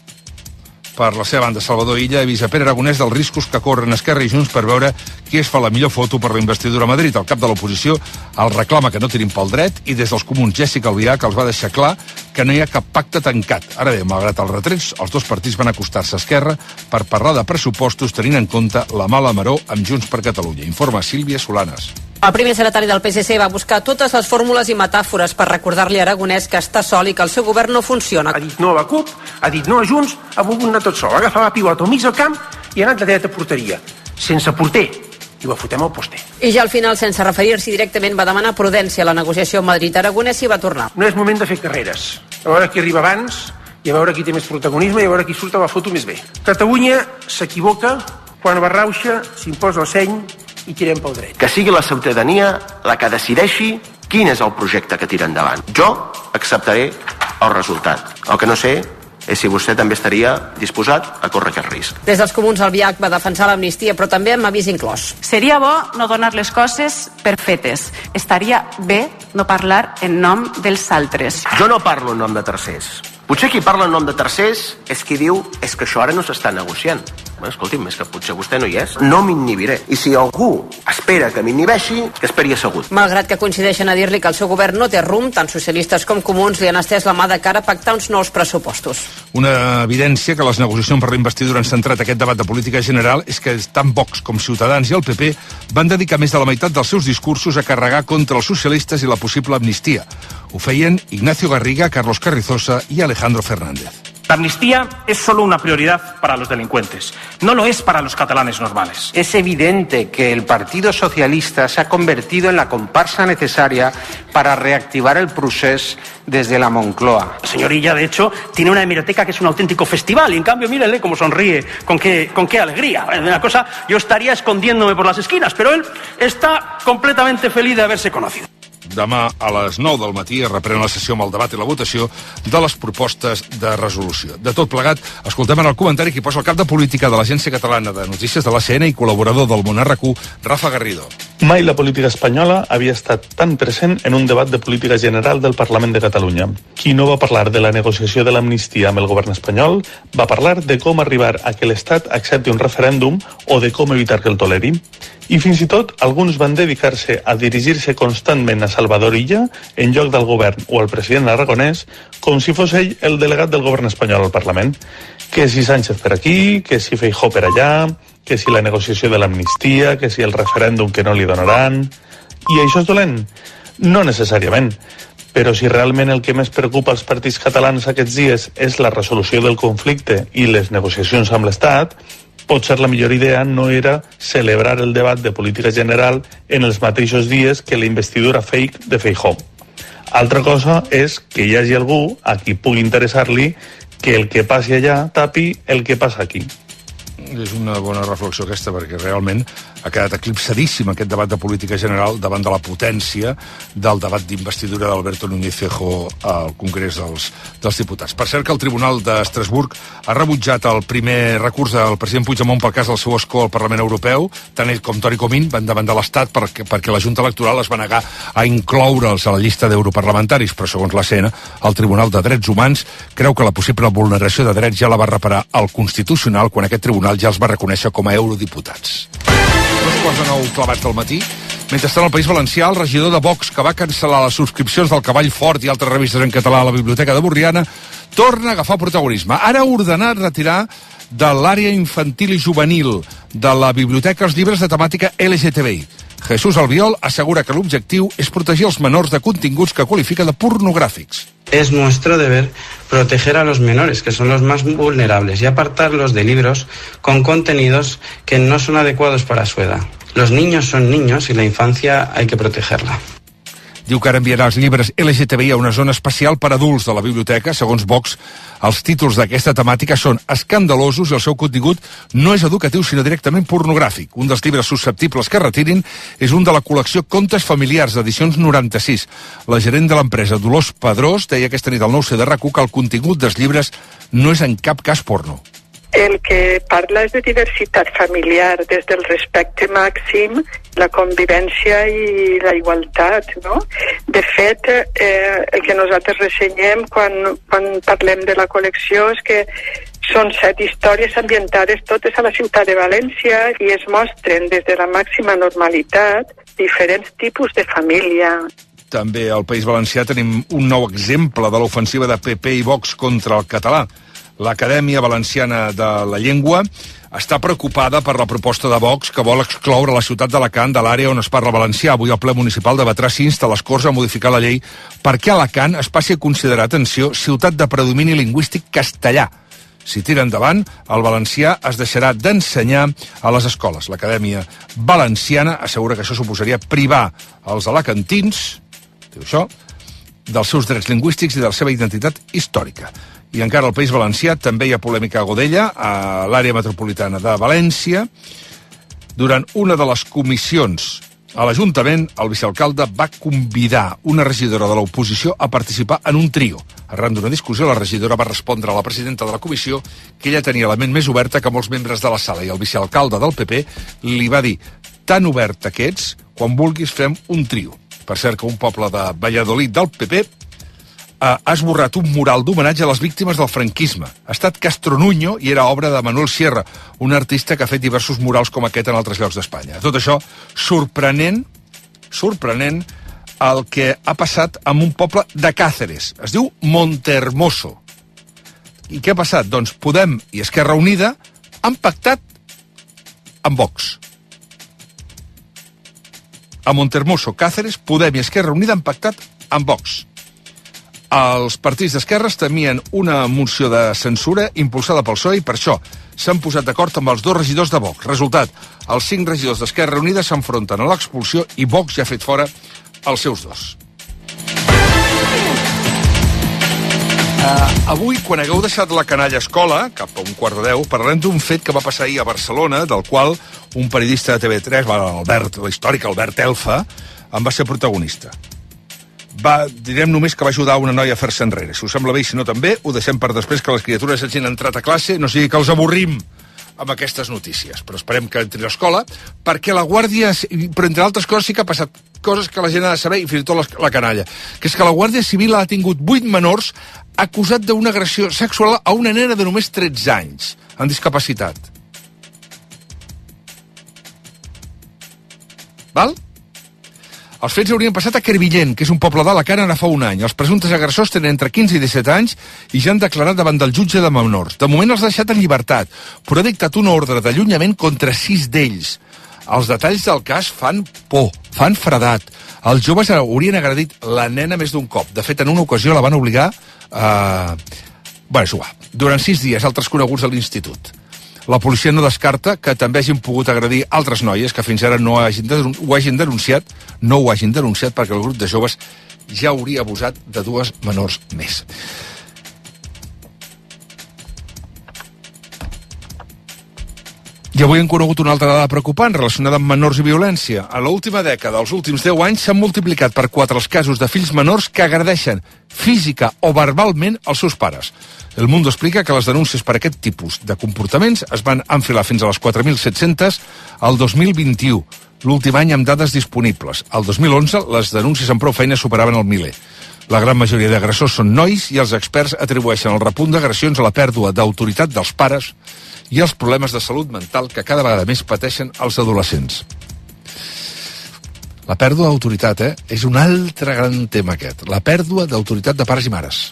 Per la seva banda, Salvador Illa avisa Pere Aragonès dels riscos que corren Esquerra i Junts per veure qui es fa la millor foto per la investidura a Madrid. El cap de l'oposició el reclama que no tirin pel dret i des dels comuns Jessica Albiach els va deixar clar que no hi ha cap pacte tancat. Ara bé, malgrat els retrets, els dos partits van acostar-se a Esquerra per parlar de pressupostos tenint en compte la mala maror amb Junts per Catalunya. Informa Sílvia Solanes. El primer secretari del P S C va buscar totes les fórmules i metàfores per recordar-li a Aragonès que està sol i que el seu govern no funciona. Ha dit no a la CUP, ha dit no a Junts, ha volgut anar tot sol, ha agafat la pilota al mig del camp i ha anat de dreta a porteria, sense porter, i ho fotem al poster. I ja al final, sense referir-s'hi directament, va demanar prudència a la negociació amb Madrid. Aragonès s'hi va tornar. No és moment de fer carreres, a veure qui arriba abans i a veure qui té més protagonisme i a veure qui surt a la foto més bé. Catalunya s'equivoca quan Barrauxa s'imposa el seny i tirem pel dret. Que sigui la ciutadania la que decideixi quin és el projecte que tira endavant. Jo acceptaré el resultat. El que no sé és si vostè també estaria disposat a córrer aquest risc. Des dels comuns, Albiach va defensar l'amnistia, però també amb avís inclòs. Seria bo no donar les coses per fetes. Estaria bé no parlar en nom dels altres. Jo no parlo en nom de tercers. Potser qui parla en nom de tercers és qui diu és que això ara no s'està negociant. Bueno, escolti'm, és que potser vostè no hi és. No m'inhibiré. I si algú espera que m'inhibeixi, que esperi assegut. Malgrat que coincideixen a dir-li que el seu govern no té rumb, tant socialistes com comuns li han estès la mà de cara a pactar uns nous pressupostos. Una evidència que les negociacions per la investidura han centrat aquest debat de política general és que tant Vox com Ciutadans i el P P van dedicar més de la meitat dels seus discursos a carregar contra els socialistes i la possible amnistia. Ho feien Ignacio Garriga, Carlos Carrizosa y Alejandro Fernández. La amnistía es solo una prioridad para los delincuentes, no lo es para los catalanes normales. Es evidente que el Partido Socialista se ha convertido en la comparsa necesaria para reactivar el procés desde la Moncloa. La señorilla, de hecho, tiene una hemeroteca que es un auténtico festival y en cambio mírenle cómo sonríe, con qué, con qué alegría. Una cosa, yo estaría escondiéndome por las esquinas, pero él está completamente feliz de haberse conocido. Demà a les nou del matí es reprèn la sessió amb el debat i la votació de les propostes de resolució. De tot plegat, escoltem en el comentari qui posa el cap de política de l'Agència Catalana de Notícies de l'A C N i col·laborador del Món R Q, Rafa Garrido. Mai la política espanyola havia estat tan present en un debat de política general del Parlament de Catalunya. Qui no va parlar de la negociació de l'amnistia amb el govern espanyol va parlar de com arribar a que l'Estat accepti un referèndum o de com evitar que el toleri. I fins i tot alguns van dedicar-se a dirigir-se constantment a Salvador Illa en lloc del govern o al president Aragonès com si fos ell el delegat del govern espanyol al Parlament. Que si Sánchez per aquí, que si Feijóo per allà, que si la negociació de l'amnistia, que si el referèndum que no li donaran... I això és dolent? No necessàriament. Però si realment el que més preocupa als partits catalans aquests dies és la resolució del conflicte i les negociacions amb l'Estat, potser la millor idea no era celebrar el debat de política general en els mateixos dies que la investidura fake de Feijóo. Altra cosa és que hi hagi algú a qui pugui interessar-li que el que passi allà tapi el que passa aquí. És una bona reflexió aquesta, perquè realment ha quedat eclipsadíssim aquest debat de política general davant de la potència del debat d'investidura d'Alberto Núñez Feijóo al Congrés dels, dels Diputats. Per cert que el Tribunal d'Estrasburg ha rebutjat el primer recurs del president Puigdemont pel cas del seu escó al Parlament Europeu. Tant ell com Toni Comín van davant de l'Estat perquè, perquè la Junta Electoral es va negar a incloure'ls a la llista d'europarlamentaris, però segons l'A C N, el Tribunal de Drets Humans creu que la possible vulneració de drets ja la va reparar el Constitucional quan aquest tribunal ja els va reconèixer com a euroddiputats. Dos quarts de nou clavats del matí. Mentrestant, al País Valencià, el regidor de Vox, que va cancel·lar les subscripcions del Cavall Fort i altres revistes en català a la Biblioteca de Borriana, torna a agafar protagonisme. Ara ha ordenat retirar de l'àrea infantil i juvenil de la biblioteca els llibres de temàtica L G T B I. Jesús Albiol assegura que l'objectiu és protegir els menors de continguts que qualifica de pornogràfics. Es nuestro deber proteger a los menores, que son los más vulnerables, y apartarlos de libros con contenidos que no son adecuados para su edad. Los niños son niños y la infancia hay que protegerla. Diu que ara enviarà els llibres L G T B I a una zona especial per adults de la biblioteca. Segons Vox, els títols d'aquesta temàtica són escandalosos i el seu contingut no és educatiu, sinó directament pornogràfic. Un dels llibres susceptibles que retirin és un de la col·lecció Contes familiars, d'edicions noranta-sis. La gerent de l'empresa, Dolors Pedrós, deia aquesta nit al nou C de R A C U que el contingut dels llibres no és en cap cas porno. El que parla és de diversitat familiar, des del respecte màxim, la convivència i la igualtat, no? De fet, eh, el que nosaltres ressenyem quan, quan parlem de la col·lecció és que són set històries ambientades totes a la ciutat de València i es mostren des de la màxima normalitat diferents tipus de família. També al País Valencià tenim un nou exemple de l'ofensiva de P P i Vox contra el català. L'Acadèmia Valenciana de la Llengua està preocupada per la proposta de Vox que vol excloure la ciutat d'Alacant de l'àrea on es parla valencià. Avui el ple municipal debatrà si insta les Corts a modificar la llei perquè Alacant es passi a considerar, atenció, ciutat de predomini lingüístic castellà. Si tira endavant, el valencià es deixarà d'ensenyar a les escoles. L'Acadèmia Valenciana assegura que això suposaria privar els alacantins, diu això, dels seus drets lingüístics i de la seva identitat històrica. I encara al País Valencià també hi ha polèmica a Godella, a l'àrea metropolitana de València. Durant una de les comissions a l'Ajuntament, el vicealcalde va convidar una regidora de l'oposició a participar en un trio. Arran d'una discussió, la regidora va respondre a la presidenta de la comissió que ella tenia la ment més oberta que molts membres de la sala, i el vicealcalde del P P li va dir: tan oberta que ets, quan vulguis fem un trio. Per cert que un poble de Valladolid del P P ha esborrat un mural d'homenatge a les víctimes del franquisme. Ha estat Castro Nuño i era obra de Manuel Sierra, un artista que ha fet diversos murals com aquest en altres llocs d'Espanya. Tot això sorprenent, sorprenent el que ha passat amb un poble de Càceres. Es diu Montehermoso. I què ha passat? Doncs Podem i Esquerra Unida han pactat amb Vox. A Montehermoso, Càceres, Podem i Esquerra Unida han pactat amb Vox. Els partits d'esquerres temien una moció de censura impulsada pel P S O E i per això s'han posat d'acord amb els dos regidors de Vox. Resultat, els cinc regidors d'Esquerra Unida s'enfronten a l'expulsió i Vox ja ha fet fora els seus dos. Uh, avui, quan hagueu deixat la canalla escola, cap a un quart de deu, parlarem d'un fet que va passar ahir a Barcelona, del qual un periodista de T V tres, l'Albert, la històrica Albert Elfa, en va ser protagonista. va, direm només que va ajudar una noia a fer-se enrere. Si us sembla bé i si no també, ho deixem per després que les criatures hagin entrat a classe, no sigui que els avorrim amb aquestes notícies. Però esperem que entri a l'escola, perquè la Guàrdia... Però entre altres coses sí que ha passat coses que la gent ha de saber, i fins i tot la, la canalla, que és que la Guàrdia Civil ha tingut vuit menors acusat d'una agressió sexual a una nena de només tretze anys, amb discapacitat. Val? Els fets haurien passat a Crevillent, que és un poble d'Alacant, ara fa un any. Els presumptes agressors tenen entre quinze i disset anys i ja han declarat davant del jutge de menors. De moment els ha deixat en llibertat, però ha dictat una ordre d'allunyament contra sis d'ells. Els detalls del cas fan por, fan fredat. Els joves haurien agredit la nena més d'un cop. De fet, en una ocasió la van obligar a... Bé, és igual. Durant sis dies, altres coneguts de l'institut. La policia no descarta que també hagin pogut agredir altres noies que fins ara no hagin denun- ho hagin denunciat, no ho hagin denunciat perquè el grup de joves ja hauria abusat de dues menors més. I avui hem conegut una altra dada preocupant relacionada amb menors i violència. A l'última dècada, els últims deu anys, s'han multiplicat per quatre els casos de fills menors que agredeixen física o verbalment els seus pares. El Mundo explica que les denúncies per aquest tipus de comportaments es van enfilar fins a les quatre mil set-centes al dos mil vint-i-u, l'últim any amb dades disponibles. Al dos mil onze, les denúncies amb prou feina superaven el miler. La gran majoria d'agressors són nois i els experts atribueixen el repunt d'agressions a la pèrdua d'autoritat dels pares i els problemes de salut mental que cada vegada més pateixen els adolescents. La pèrdua d'autoritat, eh? És un altre gran tema aquest. La pèrdua d'autoritat de pares i mares.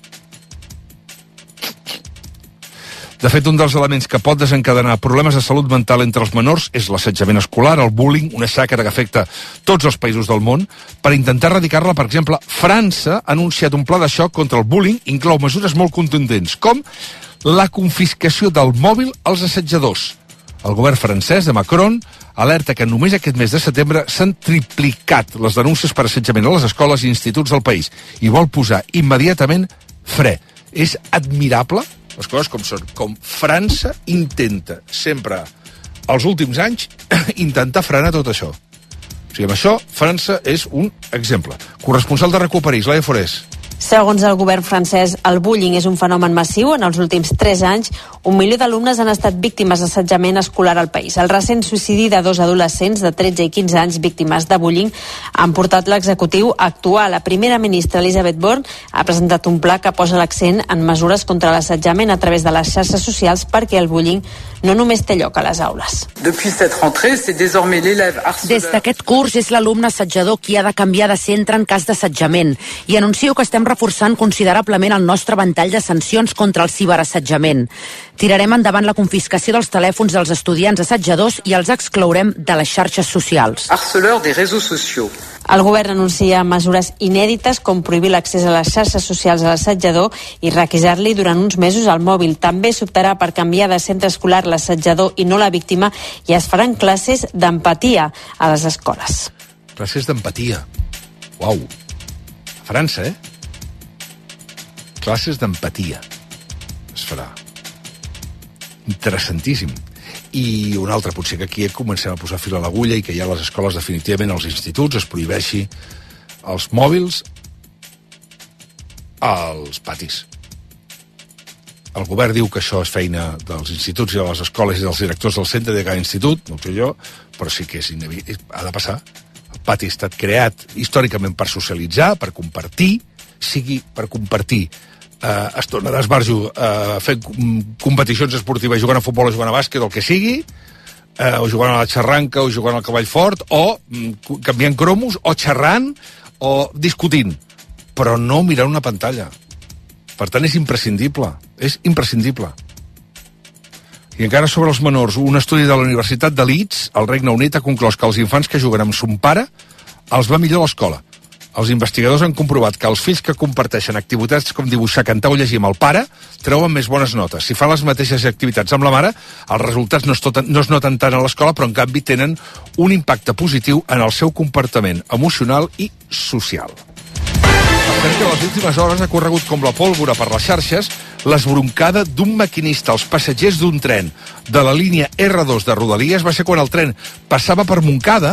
De fet, un dels elements que pot desencadenar problemes de salut mental entre els menors és l'assetjament escolar, el bullying, una xacra que afecta tots els països del món. Per intentar erradicar-la, per exemple, França ha anunciat un pla de xoc contra el bullying, inclou mesures molt contundents, com la confiscació del mòbil als assetjadors. El govern francès de Macron alerta que només aquest mes de setembre s'han triplicat les denúncies per assetjament a les escoles i instituts del país i vol posar immediatament fre. És admirable les coses com són, com França intenta sempre, els últims anys, intentar frenar tot això. O sigui, amb això, França és un exemple. Corresponsal de Recuperís, Laia Forés. Segons el govern francès, el bullying és un fenomen massiu. En els últims tres anys, un milió d'alumnes han estat víctimes d'assetjament escolar al país. El recent suïcidi de dos adolescents de tretze i quinze anys víctimes de bullying han portat l'executiu a actuar. La primera ministra Elisabeth Borne ha presentat un pla que posa l'accent en mesures contra l'assetjament a través de les xarxes socials perquè el bullying no només té lloc a les aules. Des d'aquest curs és l'alumne assetjador qui ha de canviar de centre en cas d'assetjament i anuncio que estem reforçant considerablement el nostre ventall de sancions contra el ciberassetjament. Tirarem endavant la confiscació dels telèfons dels estudiants assetjadors i els exclourem de les xarxes socials. El govern anuncia mesures inèdites com prohibir l'accés a les xarxes socials a l'assetjador i requisar-li durant uns mesos el mòbil. També s'optarà per canviar de centre escolar l'assetjador i no la víctima i es faran classes d'empatia a les escoles. Classes d'empatia. Uau. A França, eh? Classes d'empatia. Es farà. Interessantíssim. I un altre, potser que aquí comencem a posar fil a l'agulla i que ja a les escoles definitivament, als instituts, es prohibeixi els mòbils als patis. El govern diu que això és feina dels instituts i de les escoles i dels directors del centre de cada institut, no ho sé jo, però sí que és inevitable, ha de passar. El pati ha estat creat històricament per socialitzar, per compartir, sigui per compartir eh, estona d'esbarjo eh, fent competicions esportives, jugant a futbol o jugant a bàsquet, el que sigui, eh, o jugant a la xarranca o jugant al cavall fort, o mm, canviant cromos, o xerrant, o discutint, però no mirant una pantalla. Per tant, és imprescindible, és imprescindible. I encara sobre els menors, un estudi de la Universitat de Leeds, al Regne Unit, ha conclòs que els infants que juguen amb son pare els va millor a l'escola. Els investigadors han comprovat que els fills que comparteixen activitats com dibuixar, cantar o llegir amb el pare treuen més bones notes. Si fan les mateixes activitats amb la mare, els resultats no es, tot, no es noten tant a l'escola, però en canvi tenen un impacte positiu en el seu comportament emocional i social. Perquè a les últimes hores ha corregut com la pólvora per les xarxes l'esbroncada d'un maquinista als passatgers d'un tren de la línia erre dos de Rodalies. Va ser quan el tren passava per Montcada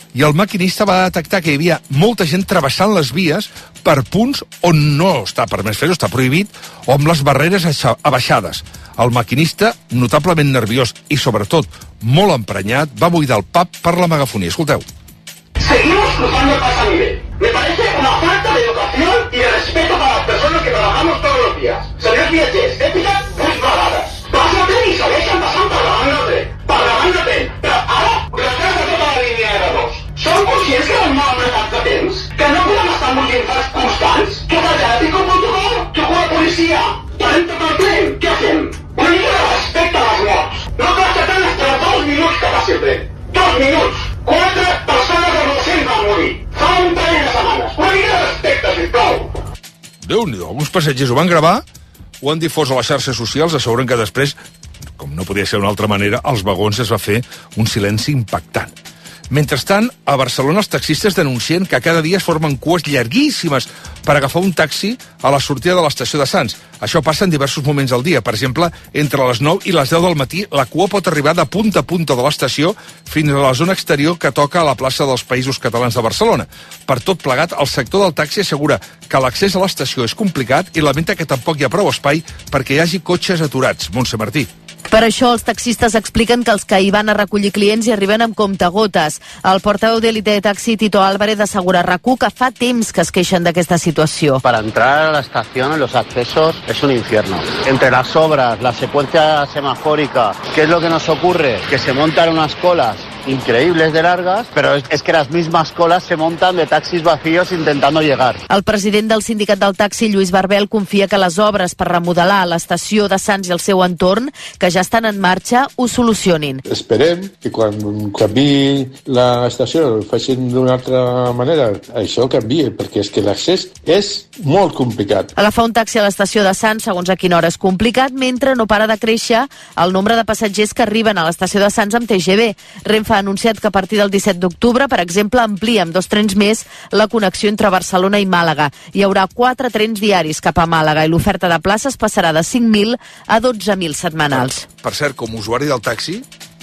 i el maquinista va detectar que hi havia molta gent travessant les vies per punts on no està permès fer-ho, està prohibit, o amb les barreres abaixades. El maquinista, notablement nerviós i, sobretot, molt emprenyat, va buidar el pub per la megafonia. Escolteu. Seguimos cruzando el paso a nivel. Me parece una falta de educación y de respeto para las personas que trabajamos todos los días. Senyors viatgers, ètica, vuit vegades. Passa el tren i segueixen passant per davant del tren. Per davant del tren. Però ara, retràs de tota la línia R dos. Som conscients que vam molt apretats de temps? Que no podem estar amb uns infants constants? Que allà tinc un protocol? Que quan la policia parem tot el tren? Què fem? Una mica de respecte a les morts. No cal que tant els dos minuts que passi el tren. Dos minuts. Quatre persones adolescents van morir. Fa un parell de setmanes. Una mica de respecte, sisplau. Déu-n'hi-do, alguns passatgers ho van gravar, ho han difós a les xarxes socials, asseguren que després, com no podia ser d'una altra manera, als vagons es va fer un silenci impactant. Mentrestant, a Barcelona els taxistes denuncien que cada dia es formen cues llarguíssimes per agafar un taxi a la sortida de l'estació de Sants. Això passa en diversos moments al dia. Per exemple, entre les nou i les deu del matí, la cua pot arribar de punta a punta de l'estació fins a la zona exterior que toca a la plaça dels Països Catalans de Barcelona. Per tot plegat, el sector del taxi assegura que l'accés a l'estació és complicat i lamenta que tampoc hi ha prou espai perquè hi hagi cotxes aturats. Montse Martí. Per això els taxistes expliquen que els que hi van a recollir clients hi arriben amb comptagotes. El portaveu d'Élite de Taxi, Tito Álvarez, assegura a RAC u que fa temps que es queixen d'aquesta situació. Para entrar a la estación, los accesos, es un infierno. Entre las obras, la secuencia semafórica, ¿qué es lo que nos ocurre? Que se montan unas colas increíbles de largas, pero es, es que las mismas colas se montan de taxis vacíos intentando llegar. El president del sindicat del taxi, Lluís Barbel, confia que les obres per remodelar l'estació de Sants i el seu entorn, que ja estan en marxa, ho solucionin. Esperem que quan canviï l'estació, ho facin d'una altra manera, això canviï, perquè és que l'accés és molt complicat. Agafar un taxi a l'estació de Sants, segons a quina hora, és complicat, mentre no para de créixer el nombre de passatgers que arriben a l'estació de Sants amb T G V. Renfe ha anunciat que a partir del disset d'octubre, per exemple, amplia amb dos trens més la connexió entre Barcelona i Màlaga. Hi haurà quatre trens diaris cap a Màlaga i l'oferta de places passarà de cinc mil a dotze mil setmanals. Per cert, com a usuari del taxi,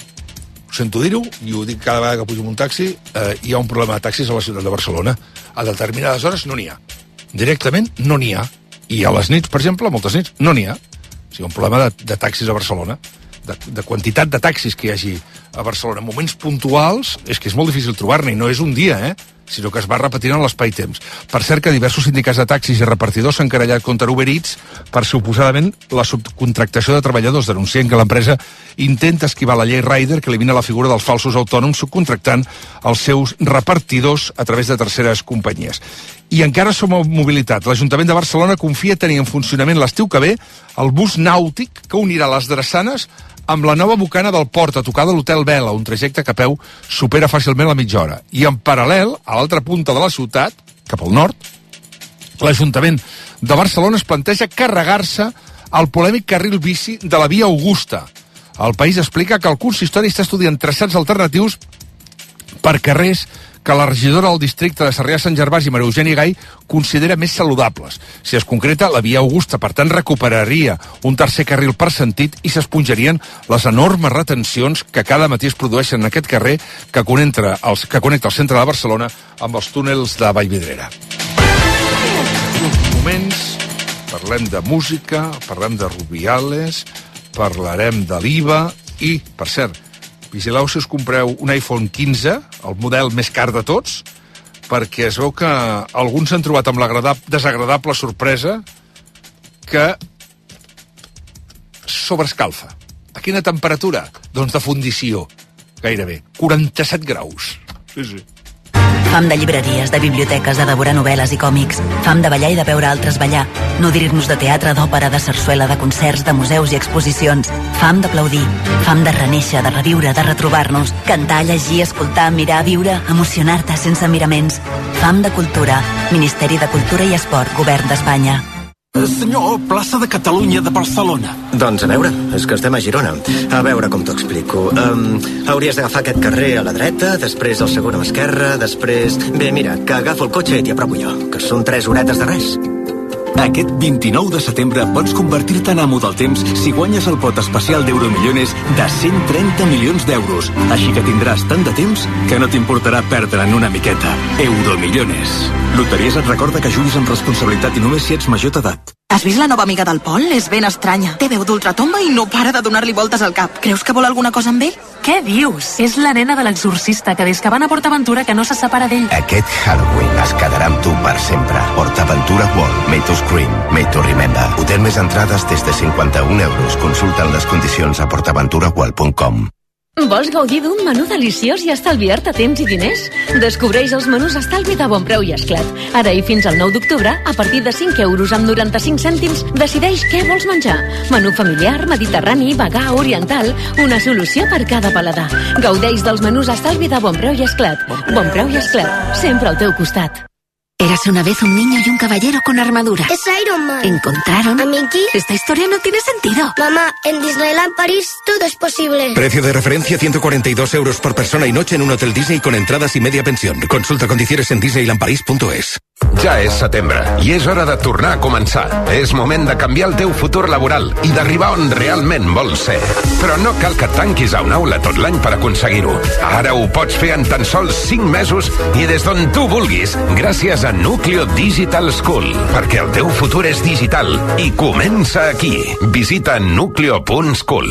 sento dir-ho, i ho dic cada vegada que pujo en un taxi, eh, hi ha un problema de taxis a la ciutat de Barcelona. A determinades hores no n'hi ha. Directament no n'hi ha. I a les nits, per exemple, a moltes nits, no n'hi ha. O sigui, un problema de, de taxis a Barcelona. De, de quantitat de taxis que hi hagi a Barcelona. En moments puntuals és que és molt difícil trobar-ne, i no és un dia, eh? sinó que es va repetint en l'espai-temps. Per cert que diversos sindicats de taxis i repartidors s'han querellat contra Uber Eats per suposadament la subcontractació de treballadors, denuncien que l'empresa intenta esquivar la llei Rider, que elimina la figura dels falsos autònoms subcontractant els seus repartidors a través de terceres companyies. I encara som a mobilitat. L'Ajuntament de Barcelona confia tenir en funcionament l'estiu que ve el bus nàutic que unirà les drassanes amb la nova bocana del port a tocar de l'Hotel Vela, un trajecte que a peu supera fàcilment la mitja hora. I en paral·lel, a l'altra punta de la ciutat, cap al nord, l'Ajuntament de Barcelona es planteja carregar-se el polèmic carril bici de la Via Augusta. El País explica que el consistori està estudiant traçats alternatius per carrers que la regidora del districte de Sarrià-Sant Gervasi i Maria Eugènia Gai considera més saludables. Si es concreta, la Via Augusta, per tant, recuperaria un tercer carril per sentit i s'esponjarien les enormes retencions que cada matí es produeixen en aquest carrer que connecta, els, que connecta el centre de Barcelona amb els túnels de Vallvidrera. Uns moments, parlem de música, parlem de Rubiales, parlarem de l'I V A i, per cert, vigileu si us compreu un iPhone quinze, el model més car de tots, perquè es veu que alguns s'han trobat amb la desagradable sorpresa que sobrescalfa. A quina temperatura? Doncs de fundició, gairebé. quaranta-set graus. Sí, sí. Fam de llibreries, de biblioteques, de devorar novel·les i còmics. Fam de ballar i de veure altres ballar. Nodrir-nos de teatre, d'òpera, de sarsuela, de concerts, de museus i exposicions. Fam d'aplaudir. Fam de renéixer, de reviure, de retrobar-nos. Cantar, llegir, escoltar, mirar, viure, emocionar-te sense miraments. Fam de cultura. Ministeri de Cultura i Esport, Govern d'Espanya. Senyor, plaça de Catalunya de Barcelona. Doncs a veure, és que estem a Girona. A veure com t'ho explico. Um, hauries d'agafar aquest carrer a la dreta, després el segon a l'esquerra, després... Bé, mira, que agafo el cotxe i t'hi apropo jo, que són tres horetes de res. Aquest vint-i-nou de setembre pots convertir-te en amo del temps si guanyes el pot especial d'Euromillones de cent trenta milions d'euros. Així que tindràs tant de temps que no t'importarà perdre'n una miqueta. Euromillones. Loteries et recorda que juguis amb responsabilitat i només si ets major d'edat. Has vist la nova amiga del Pol? És ben estranya. Té veu d'ultratomba i no para de donar-li voltes al cap. Creus que vol alguna cosa amb ell? Què dius? És la nena de l'exorcista que des que van a PortAventura que no se separa d'ell. Aquest Halloween es quedarà amb tu per sempre. PortAventura World. Made to scream. Made to remember. Hotel més entrades des de cinquanta-un euros. Consulta les condicions a portaventura world punt com. Vols gaudir d'un menú deliciós i estalviar-te temps i diners? Descobreix els menús estalvi de Bonpreu i Esclat. Ara i fins al nou d'octubre, a partir de cinc euros amb noranta-cinc cèntims, decideix què vols menjar. Menú familiar, mediterrani, vegà, oriental, una solució per cada paladar. Gaudeix dels menús estalvi de Bonpreu i Esclat. Bonpreu i Esclat, sempre al teu costat. Érase una vez un niño y un caballero con armadura. Es Iron Man. Encontraron... ¿A Mickey? Esta historia no tiene sentido. Mamá, en Disneyland París todo es posible. Precio de referencia ciento cuarenta y dos euros por persona y noche en un hotel Disney con entradas y media pensión. Consulta condiciones en disneyland paris punto es. Ja és setembre i és hora de tornar a començar. És moment de canviar el teu futur laboral i d'arribar on realment vols ser. Però no cal que et tanquis a una aula tot l'any per aconseguir-ho. Ara ho pots fer en tan sols cinc mesos i des d'on tu vulguis, gràcies a Núcleo Digital School. Perquè el teu futur és digital i comença aquí. Visita núcleo punt school.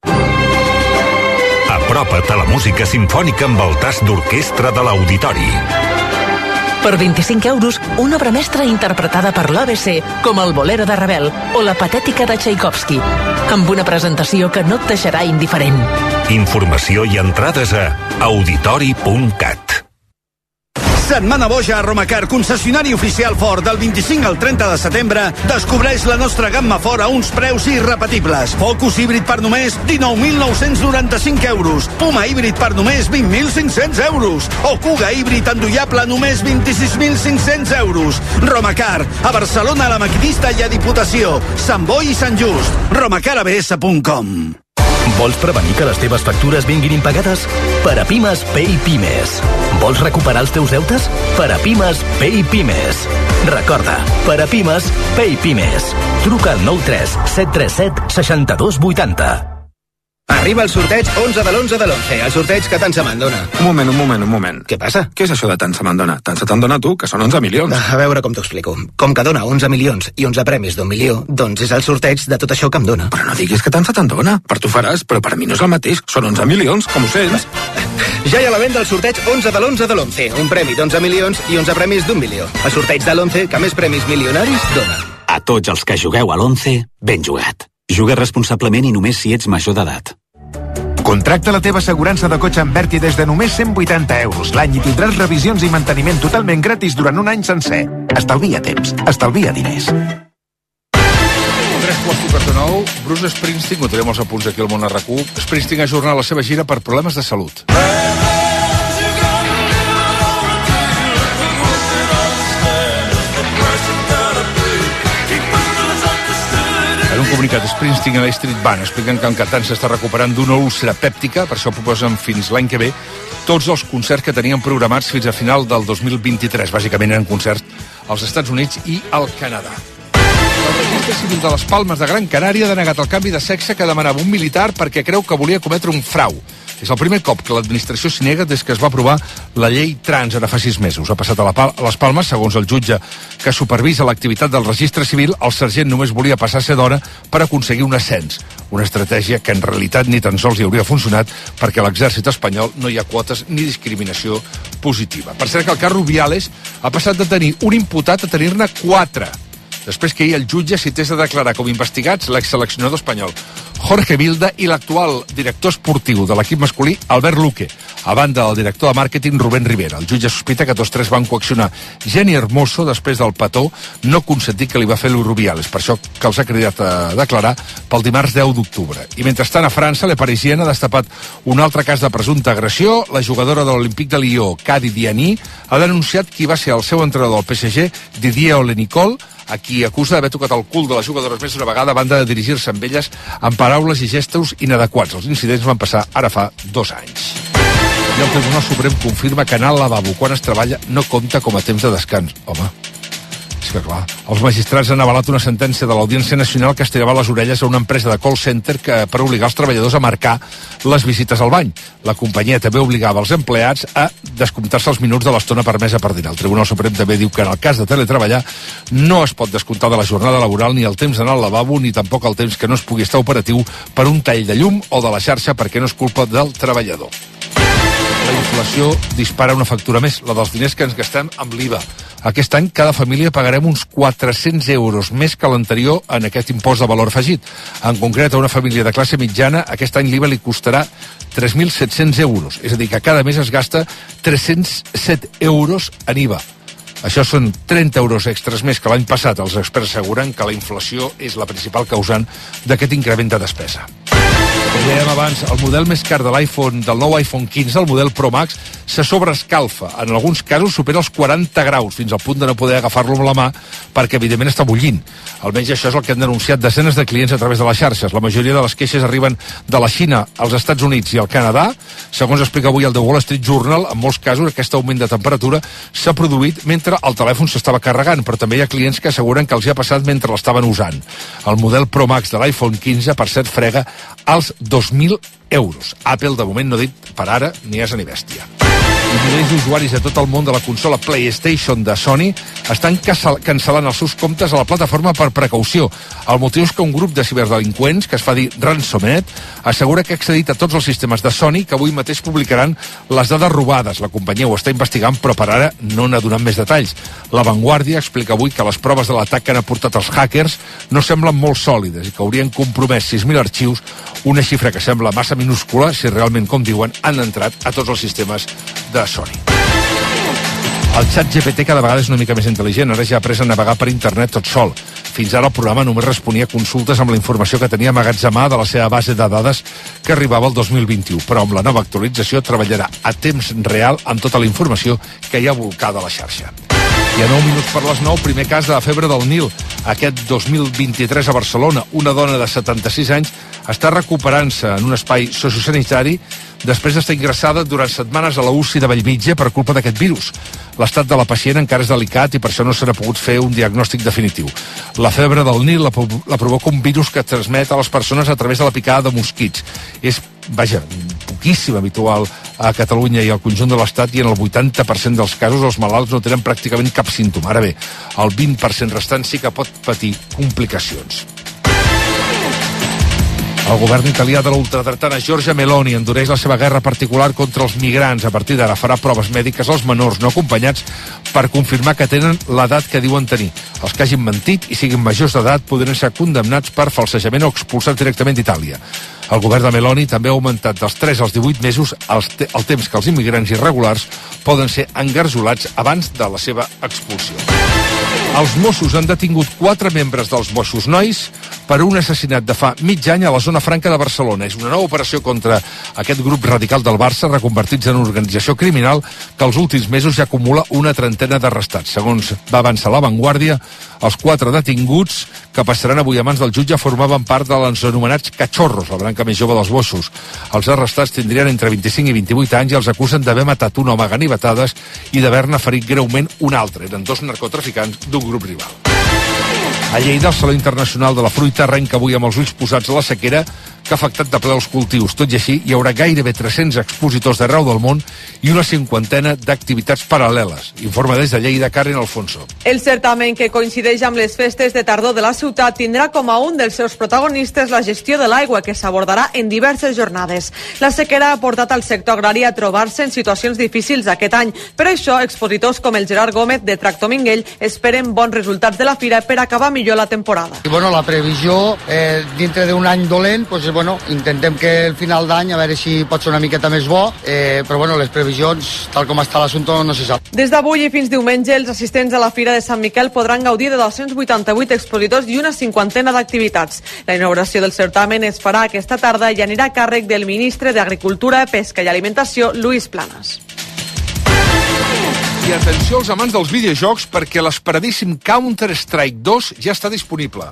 Apropa't a la música simfònica amb el tast d'orquestra de l'Auditori. Per vint-i-cinc euros, una obra mestra interpretada per l'A B C, com el Bolero de Ravel o la Patètica de Tchaikovsky, amb una presentació que no et deixarà indiferent. Informació i entrades a auditori punt cat. Setmana boja a Romacar, concessionari oficial Ford, del vint-i-cinc al trenta de setembre. Descobreix la nostra gamma Ford a uns preus irrepetibles. Focus híbrid per només dinou mil nou-cents noranta-cinc euros. Puma híbrid per només vint mil cinc-cents euros. O Kuga híbrid endollable només vint-i-sis mil cinc-cents euros. Romacar, a Barcelona, a la Maquinista i a Diputació. Sant Boi i Sant Just. romacar a b s punt com. Vols prevenir que les teves factures vinguin impagades? Per a Pimes, Pay Pimes. Vols recuperar els teus deutes? Per a Pimes, Pay Pimes. Recorda, per a Pimes, Pay Pimes. Truca al nou tres set tres set sis dos vuit zero. Arriba el sorteig onze de l'onze de l'onze, el sorteig que tant se me'n dona. Un moment, un moment, un moment. Què passa? Què és això de tant se me'n dona? Tant se te'n dona tu, que són onze milions. A veure com t'ho explico. Com que dona onze milions i onze premis d'un milió, doncs és el sorteig de tot això que em dona. Però no diguis que tant se te'n dona. Per tu faràs, però per mi no és el mateix. Són onze milions, com ho sents? Ja hi ha a la venda el sorteig onze de l'onze de l'onze. Un premi d'onze milions i onze premis d'un milió. El sorteig de l'onze que més premis milionaris dona. A tots els que jugueu a l'onze, ben jugat. Juga responsablement i només si ets major d'edat. Contracta la teva assegurança de cotxe amb Berti des de només cent vuitanta euros l'any i tindràs revisions i manteniment totalment gratis durant un any sencer. Estalvia temps, estalvia diners. Tres quarts quarts de nou, Bruce Springsteen, ho tenim els apunts aquí al món a RAC u. Springsteen ha ajornat la seva gira per problemes de salut. En un comunicat, Springsteen i la Street Band expliquen que el cantant s'està recuperant d'una úlcera pèptica, per això proposen fins l'any que ve tots els concerts que tenien programats fins a final del dos mil vint-i-tres. Bàsicament eren concerts als Estats Units i al Canadà. El registre civil de les Palmes de Gran Canària ha denegat el canvi de sexe que demanava un militar perquè creu que volia cometre un frau. És el primer cop que l'administració s'hi nega des que es va aprovar la llei trans ara fa sis mesos. Ha passat a, la Pal a les Palmes, segons el jutge que supervisa l'activitat del registre civil, el sergent només volia passar a ser dona per aconseguir un ascens. Una estratègia que en realitat ni tan sols hi hauria funcionat perquè a l'exèrcit espanyol no hi ha quotes ni discriminació positiva. Per cert que el cas Rubiales ha passat de tenir un imputat a tenir-ne quatre, després que ahir el jutge cités a declarar com investigats l'exseleccionador espanyol Jorge Vilda i l'actual director esportiu de l'equip masculí Albert Luque, a banda del director de màrqueting Rubén Rivera. El jutge sospita que tots tres van coaccionar Jenny Hermoso després del petó no consentit que li va fer Luis Rubiales, per això que els ha cridat a declarar pel dimarts deu d'octubre. I mentrestant a França, Le Parisien ha destapat un altre cas de presumpta agressió. La jugadora de l'Olímpic de Lió, Kadi Diani, ha denunciat qui va ser el seu entrenador del P S G, Didier Olenicol, a qui acusa d'haver tocat el cul de les jugadores més d'una vegada a banda de dirigir-se amb elles amb paraules i gestos inadequats. Els incidents van passar ara fa dos anys. I el Tribunal Suprem confirma que anar al lavabo quan es treballa no compta com a temps de descans. Home, és que clar. Els magistrats han avalat una sentència de l'Audiència Nacional que estirava les orelles a una empresa de call center que, per obligar els treballadors a marcar les visites al bany. La companyia també obligava els empleats a descomptar-se els minuts de l'estona permesa per dinar. El Tribunal Suprem també diu que en el cas de teletreballar no es pot descomptar de la jornada laboral ni el temps d'anar al lavabo ni tampoc el temps que no es pugui estar operatiu per un tall de llum o de la xarxa perquè no és culpa del treballador. La inflació dispara una factura més, la dels diners que ens gastem amb l'I V A. Aquest any cada família pagarem uns quatre-cents euros més que l'anterior en aquest impost de valor afegit. En concret, a una família de classe mitjana, aquest any l'I V A li costarà tres mil set-cents euros. És a dir, que cada mes es gasta tres-cents set euros en I V A. Això són trenta euros extras més que l'any passat. Els experts asseguren que la inflació és la principal causant d'aquest increment de despesa. Com dèiem abans, el model més car de l'iPhone, del nou iPhone quinze, el model Pro Max, se sobreescalfa. En alguns casos supera els quaranta graus, fins al punt de no poder agafar-lo amb la mà, perquè evidentment està bullint. Almenys això és el que han denunciat desenes de clients a través de les xarxes. La majoria de les queixes arriben de la Xina, als Estats Units i al Canadà. Segons explica avui el The Wall Street Journal, en molts casos aquest augment de temperatura s'ha produït mentre el telèfon s'estava carregant, però també hi ha clients que asseguren que els hi ha passat mentre l'estaven usant. El model Pro Max de l'iPhone quinze, per cert, frega als dos mil euros. Apple, de moment, no ha dit per ara ni asa ni bèstia. I milers d'usuaris de tot el món de la consola PlayStation de Sony estan cancel·lant els seus comptes a la plataforma per precaució. El motiu és que un grup de ciberdelinqüents, que es fa dir Ransomed, assegura que ha accedit a tots els sistemes de Sony, que avui mateix publicaran les dades robades. La companyia ho està investigant, però per ara no n'ha donat més detalls. La Vanguardia explica avui que les proves de l'atac que han aportat els hackers no semblen molt sòlides i que haurien compromès sis mil arxius, una xifra que sembla massa minúscula si realment, com diuen, han entrat a tots els sistemes de Sony. El xat G P T cada vegada és una mica més intel·ligent, ara ja ha après a navegar per internet tot sol. Fins ara el programa només responia a consultes amb la informació que tenia amagatzemada de la seva base de dades que arribava el dos mil vint-i-u, però amb la nova actualització treballarà a temps real amb tota la informació que hi ha volcada a la xarxa. I a nou minuts per les nou, primer cas de la febre del Nil. Aquest dos mil vint-i-tres a Barcelona, una dona de setanta-sis anys està recuperant-se en un espai sociosanitari després d'estar ingressada durant setmanes a la U C I de Bellvitge per culpa d'aquest virus. L'estat de la pacient encara és delicat i per això no s'ha pogut fer un diagnòstic definitiu. La febre del Nil la, la provoca un virus que transmet a les persones a través de la picada de mosquits. És, vaja, poquíssim habitual a Catalunya i al conjunt de l'Estat, i en el vuitanta per cent dels casos els malalts no tenen pràcticament cap símptoma. Ara bé, el vint per cent restant sí que pot patir complicacions. El govern italià de l'ultradretana Giorgia Meloni endureix la seva guerra particular contra els migrants. A partir d'ara farà proves mèdiques als menors no acompanyats per confirmar que tenen l'edat que diuen tenir. Els que hagin mentit i siguin majors d'edat podran ser condemnats per falsejament o expulsats directament d'Itàlia. El govern de Meloni també ha augmentat dels tres als divuit mesos el, te el temps que els immigrants irregulars poden ser engarjolats abans de la seva expulsió. Els Mossos han detingut quatre membres dels Mossos Nois per un assassinat de fa mig any a la zona franca de Barcelona. És una nova operació contra aquest grup radical del Barça, reconvertits en una organització criminal que els últims mesos ja acumula una trentena d'arrestats. Segons va avançar La Vanguardia, els quatre detinguts que passaran avui a mans del jutge formaven part dels anomenats cachorros, la branca més jove dels Mossos. Els arrestats tindrien entre vint-i-cinc i vint-i-vuit anys i els acusen d'haver matat un home a ganivetades i d'haver-ne ferit greument un altre. Eren dos narcotraficants d'un grup rival. A Lleida, el Saló Internacional de la Fruita arrenca avui amb els ulls posats a la sequera que ha afectat de ple els cultius. Tot i així, hi haurà gairebé tres-cents expositors d'arreu del món i una cinquantena d'activitats paral·leles. Informa des de Lleida, Karen Alfonso. El certamen, que coincideix amb les festes de tardor de la ciutat, tindrà com a un dels seus protagonistes la gestió de l'aigua, que s'abordarà en diverses jornades. La sequera ha portat al sector agrari a trobar-se en situacions difícils aquest any. Per això, expositors com el Gerard Gómez de Tractor Minguell esperen bons resultats de la fira per acabar millor la temporada. I bueno, la previsió, eh, dintre d'un any dolent, pues, bueno, intentem que el final d'any a veure si pot ser una miqueta més bo, eh, però bueno, les previsions, tal com està l'assumpte, no se sap. Des d'avui i fins diumenge, els assistents a la Fira de Sant Miquel podran gaudir de dos-cents vuitanta-vuit expositors i una cinquantena d'activitats. La inauguració del certamen es farà aquesta tarda i anirà a càrrec del ministre d'Agricultura, Pesca i Alimentació, Luis Planas. I atenció als amants dels videojocs, perquè l'esperadíssim Counter-Strike dos ja està disponible.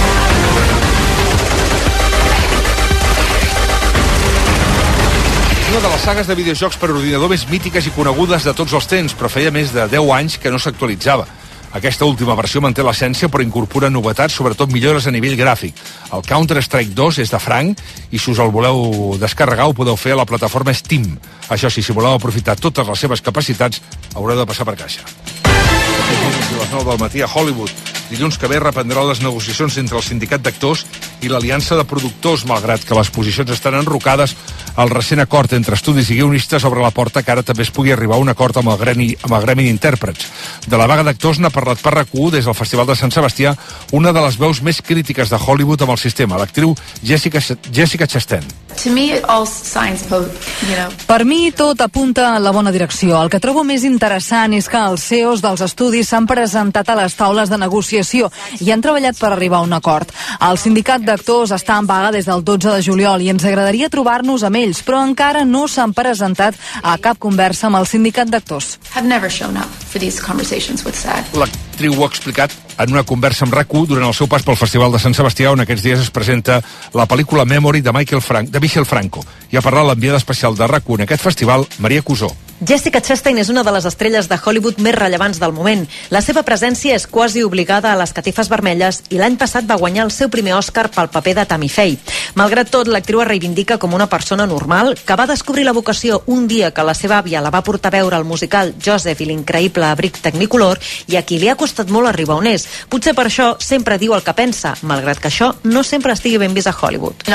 Una de les sagues de videojocs per ordinador més mítiques i conegudes de tots els temps, però feia més de deu anys que no s'actualitzava. Aquesta última versió manté l'essència però incorpora novetats, sobretot millores a nivell gràfic. El Counter-Strike dos és de franc i si us el voleu descarregar ho podeu fer a la plataforma Steam. Això sí, si voleu aprofitar totes les seves capacitats, haureu de passar per caixa. A les nou del matí a Hollywood. Dilluns que ve reprendrà les negociacions entre el sindicat d'actors i l'aliança de productors, malgrat que les posicions estan enrocades. El recent acord entre estudis i guionistes obre la porta que ara també es pugui arribar a un acord amb el gremi, amb el gremi d'intèrprets. De la vaga d'actors n'ha parlat per RAC u des del Festival de Sant Sebastià una de les veus més crítiques de Hollywood amb el sistema, l'actriu Jessica, Jessica Chastain. To me, all signs, you know. Per mi, tot apunta en la bona direcció. El que trobo més interessant és que els C E Os dels estudis s'han presentat a les taules de negociació i han treballat per arribar a un acord. El sindicat d'actors està en vaga des del dotze de juliol i ens agradaria trobar-nos amb ells, però encara no s'han presentat a cap conversa amb el sindicat d'actors. Have never shown up for these conversations with SAG. L'actriu ho ha explicat en una conversa amb RAC u durant el seu pas pel Festival de Sant Sebastià, on aquests dies es presenta la pel·lícula Memory de Michael Frank, de Michel Franco. I ha parlat l'enviada especial de RAC u en aquest festival, Maria Cusó. Jessica Chastain és una de les estrelles de Hollywood més rellevants del moment. La seva presència és quasi obligada a les catifes vermelles i l'any passat va guanyar el seu primer Oscar pel paper de Tammy Faye. Malgrat tot, l'actriu es reivindica com una persona normal que va descobrir la vocació un dia que la seva àvia la va portar a veure el musical Joseph i l'increïble abric Technicolor i a qui li ha costat molt arribar on és. Potser per això sempre diu el que pensa, malgrat que això no sempre estigui ben vist a Hollywood.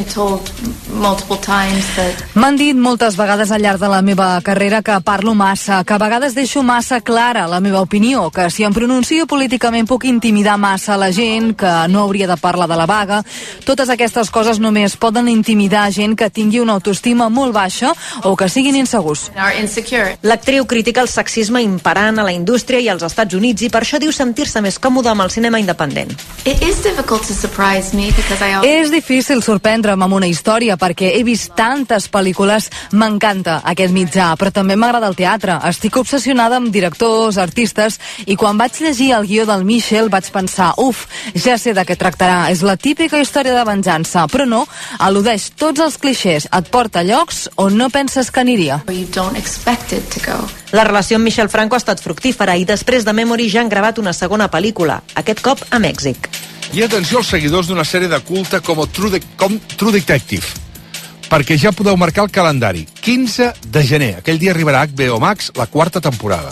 M'han dit moltes vegades al llarg de la meva carrera que parlo massa, que a vegades deixo massa clara la meva opinió, que si em pronuncio políticament puc intimidar massa la gent, que no hauria de parlar de la vaga. Totes aquestes coses només poden intimidar gent que tingui una autoestima molt baixa o que siguin insegurs. L'actriu critica el sexisme imperant a la indústria i als Estats Units i per això diu sentir-se més còmode amb el cinema independent. És difícil sorprendre'm amb una història perquè he vist tantes pel·lícules, m'encanta aquest mitjà, però també m'agrada el teatre. Estic obsessionada amb directors, artistes, i quan vaig llegir el guió del Michel vaig pensar, uf, ja sé de què tractarà, és la típica història de venjança, però no, al·ludeix tots els clixés, et porta a llocs on no penses que aniria. La relació amb Michel Franco ha estat fructífera i després de Memory ja han gravat una segona pel·lícula, aquest cop a Mèxic. I atenció als seguidors d'una sèrie de culte com True, de com True Detective, perquè ja podeu marcar el calendari. quinze de gener. Aquell dia arribarà a H B O Max la quarta temporada.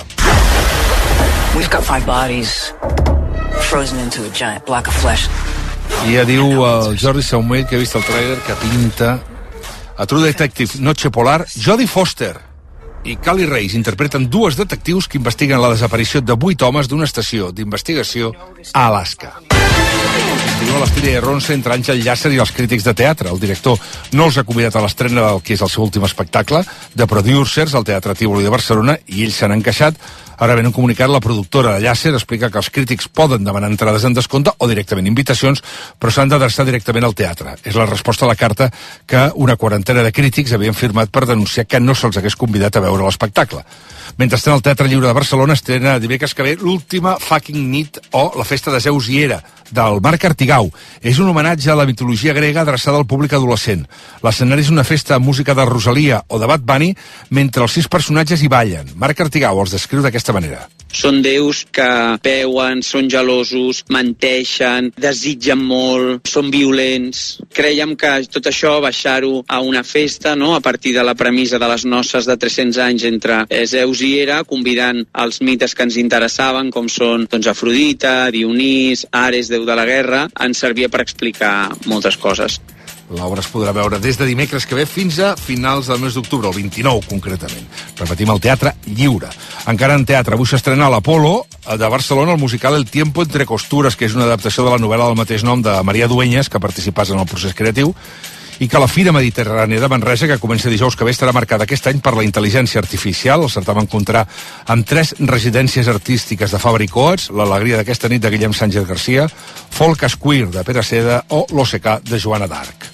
We've got five bodies frozen into a giant block of flesh. I ja diu el Jordi Saumell, que ha vist el tràiler, que pinta a True Detective Noche Polar. Jodie Foster i Cali Reis interpreten dues detectius que investiguen la desaparició de vuit homes d'una estació d'investigació a Alaska. Continua l'estira i ronça entre Àngel Llàcer i els crítics de teatre. El director no els ha convidat a l'estrena del que és el seu últim espectacle, de Producers, al Teatre Tívoli de Barcelona, i ells s'han encaixat. Ara ben un comunicat, la productora de Llàcer explica que els crítics poden demanar entrades en descompte o directament invitacions, però s'han d'adreçar directament al teatre. És la resposta a la carta que una quarantena de crítics havien firmat per denunciar que no se'ls hagués convidat a veure l'espectacle. Mentrestant, el Teatre Lliure de Barcelona estrena dimecres que ve l'última Fucking Nit, o la festa de Zeus i Hera, del Marc Artigau. És un homenatge a la mitologia grega adreçada al públic adolescent. L'escenari és una festa amb música de Rosalia o de Bad Bunny, mentre els sis personatges hi ballen. Marc Artigau els descriu d'aquesta manera. Són déus que peuen, són gelosos, menteixen, desitgen molt, són violents. Creiem que tot això, baixar-ho a una festa, no?, a partir de la premissa de les noces de tres-cents anys entre Zeus i Hera, convidant els mites que ens interessaven, com són doncs, Afrodita, Dionís, Ares, déu de la guerra, ens servia per explicar moltes coses. L'obra es podrà veure des de dimecres que ve fins a finals del mes d'octubre, el vint-i-nou concretament. Repetim, el Teatre Lliure. Encara en teatre, avui s'estrena a l'Apolo de Barcelona el musical El tiempo entre costures, que és una adaptació de la novel·la del mateix nom de Maria Dueñas, que participàs en el procés creatiu, i que la Fira Mediterrània de Manresa, que comença dijous que ve, estarà marcada aquest any per la intel·ligència artificial. El certamen comptarà amb tres residències artístiques de Fabra i Coats, l'Alegria d'aquesta nit de Guillem Sánchez Garcia, Folk Queer de Pere Seda o l'O C K de Joana d'Arc.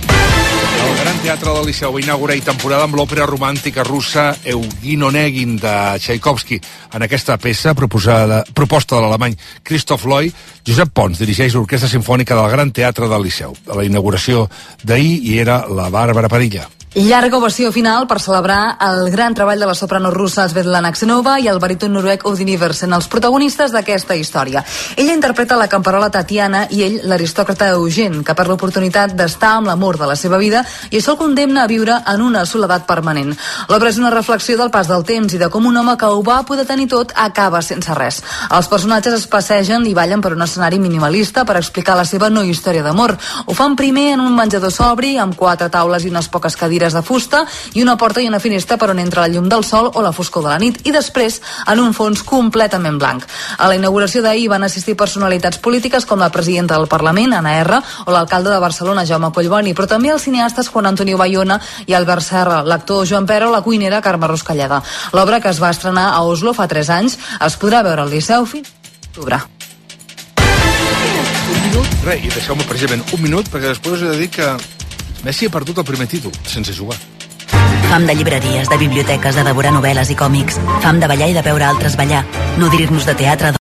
El Gran Teatre del Liceu va inaugurar i temporada amb l'òpera romàntica russa Eugene Onegin de Tchaikovsky. En aquesta peça, proposada, proposta de l'alemany Christoph Loy, Josep Pons dirigeix l'Orquestra Simfònica del Gran Teatre del Liceu. A la inauguració d'ahir hi era la Bàrbara Padilla. Llarga ovació final per celebrar el gran treball de la soprano russa Svetlana Aksenova i el baríton noruec Odin Iversen, els protagonistes d'aquesta història. Ella interpreta la camperola Tatiana i ell l'aristòcrata Eugen, que perd l'oportunitat d'estar amb l'amor de la seva vida i això el condemna a viure en una soledat permanent. L'obra és una reflexió del pas del temps i de com un home que ho va poder tenir tot acaba sense res. Els personatges es passegen i ballen per un escenari minimalista per explicar la seva no història d'amor. Ho fan primer en un menjador sobri, amb quatre taules i unes poques cadires de fusta i una porta i una finestra per on entra la llum del sol o la foscor de la nit, i després en un fons completament blanc. A la inauguració d'ahir van assistir personalitats polítiques com la presidenta del Parlament, Anna R, o l'alcalde de Barcelona, Jaume Collboni, però també els cineastes Juan Antonio Bayona i Albert Serra, l'actor Joan Pera o la cuinera Carme Ruscalleda. L'obra, que es va estrenar a Oslo fa tres anys, es podrà veure al Liceu fins a octubre. Un minut, res, i deixeu-me precisament un minut, perquè després us he de dir que Messi ha perdut el primer títol, sense jugar. Fam de llibreries, de biblioteques, de devorar novel·les i còmics. Fam de ballar i de veure altres ballar. Nodrir-nos de teatre,